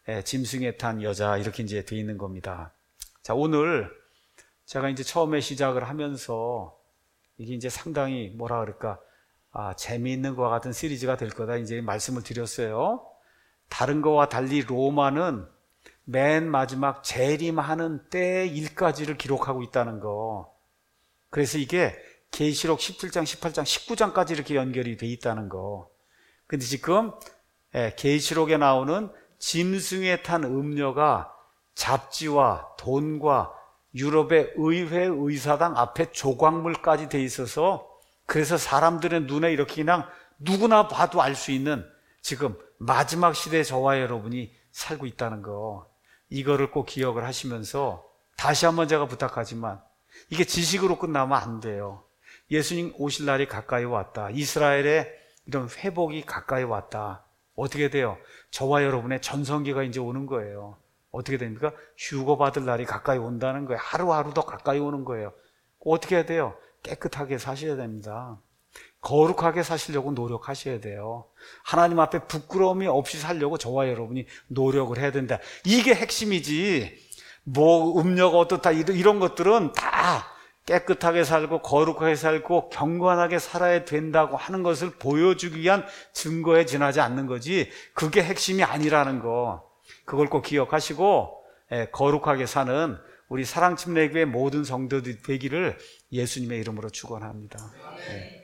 짐승에 탄 여자 이렇게 이제 돼 있는 겁니다. 자, 오늘 제가 이제 처음에 시작을 하면서 이게 이제 상당히 뭐라 그럴까 재미있는 것과 같은 시리즈가 될 거다 이제 말씀을 드렸어요. 다른 거와 달리 로마는 맨 마지막 재림하는 때 일까지를 기록하고 있다는 거. 그래서 이게 계시록 17장, 18장, 19장까지 이렇게 연결이 돼 있다는 거. 근데 지금 계시록에 나오는 짐승에 탄 음녀가 잡지와 돈과 유럽의 의회 의사당 앞에 조각물까지 돼 있어서 그래서 사람들의 눈에 이렇게 그냥 누구나 봐도 알 수 있는 지금 마지막 시대에 저와 여러분이 살고 있다는 거, 이거를 꼭 기억을 하시면서 다시 한번 제가 부탁하지만 이게 지식으로 끝나면 안 돼요. 예수님 오실 날이 가까이 왔다. 이스라엘의 이런 회복이 가까이 왔다. 어떻게 돼요? 저와 여러분의 전성기가 이제 오는 거예요. 어떻게 됩니까? 휴거받을 날이 가까이 온다는 거예요. 하루하루 더 가까이 오는 거예요. 어떻게 해야 돼요? 깨끗하게 사셔야 됩니다. 거룩하게 사시려고 노력하셔야 돼요. 하나님 앞에 부끄러움이 없이 살려고 저와 여러분이 노력을 해야 된다. 이게 핵심이지. 뭐 음료가 어떻다 이런 것들은 다 깨끗하게 살고 거룩하게 살고 경건하게 살아야 된다고 하는 것을 보여주기 위한 증거에 지나지 않는 거지, 그게 핵심이 아니라는 거, 그걸 꼭 기억하시고 거룩하게 사는 우리 사랑침례교회 모든 성도들 되기를 예수님의 이름으로 축원합니다. 네.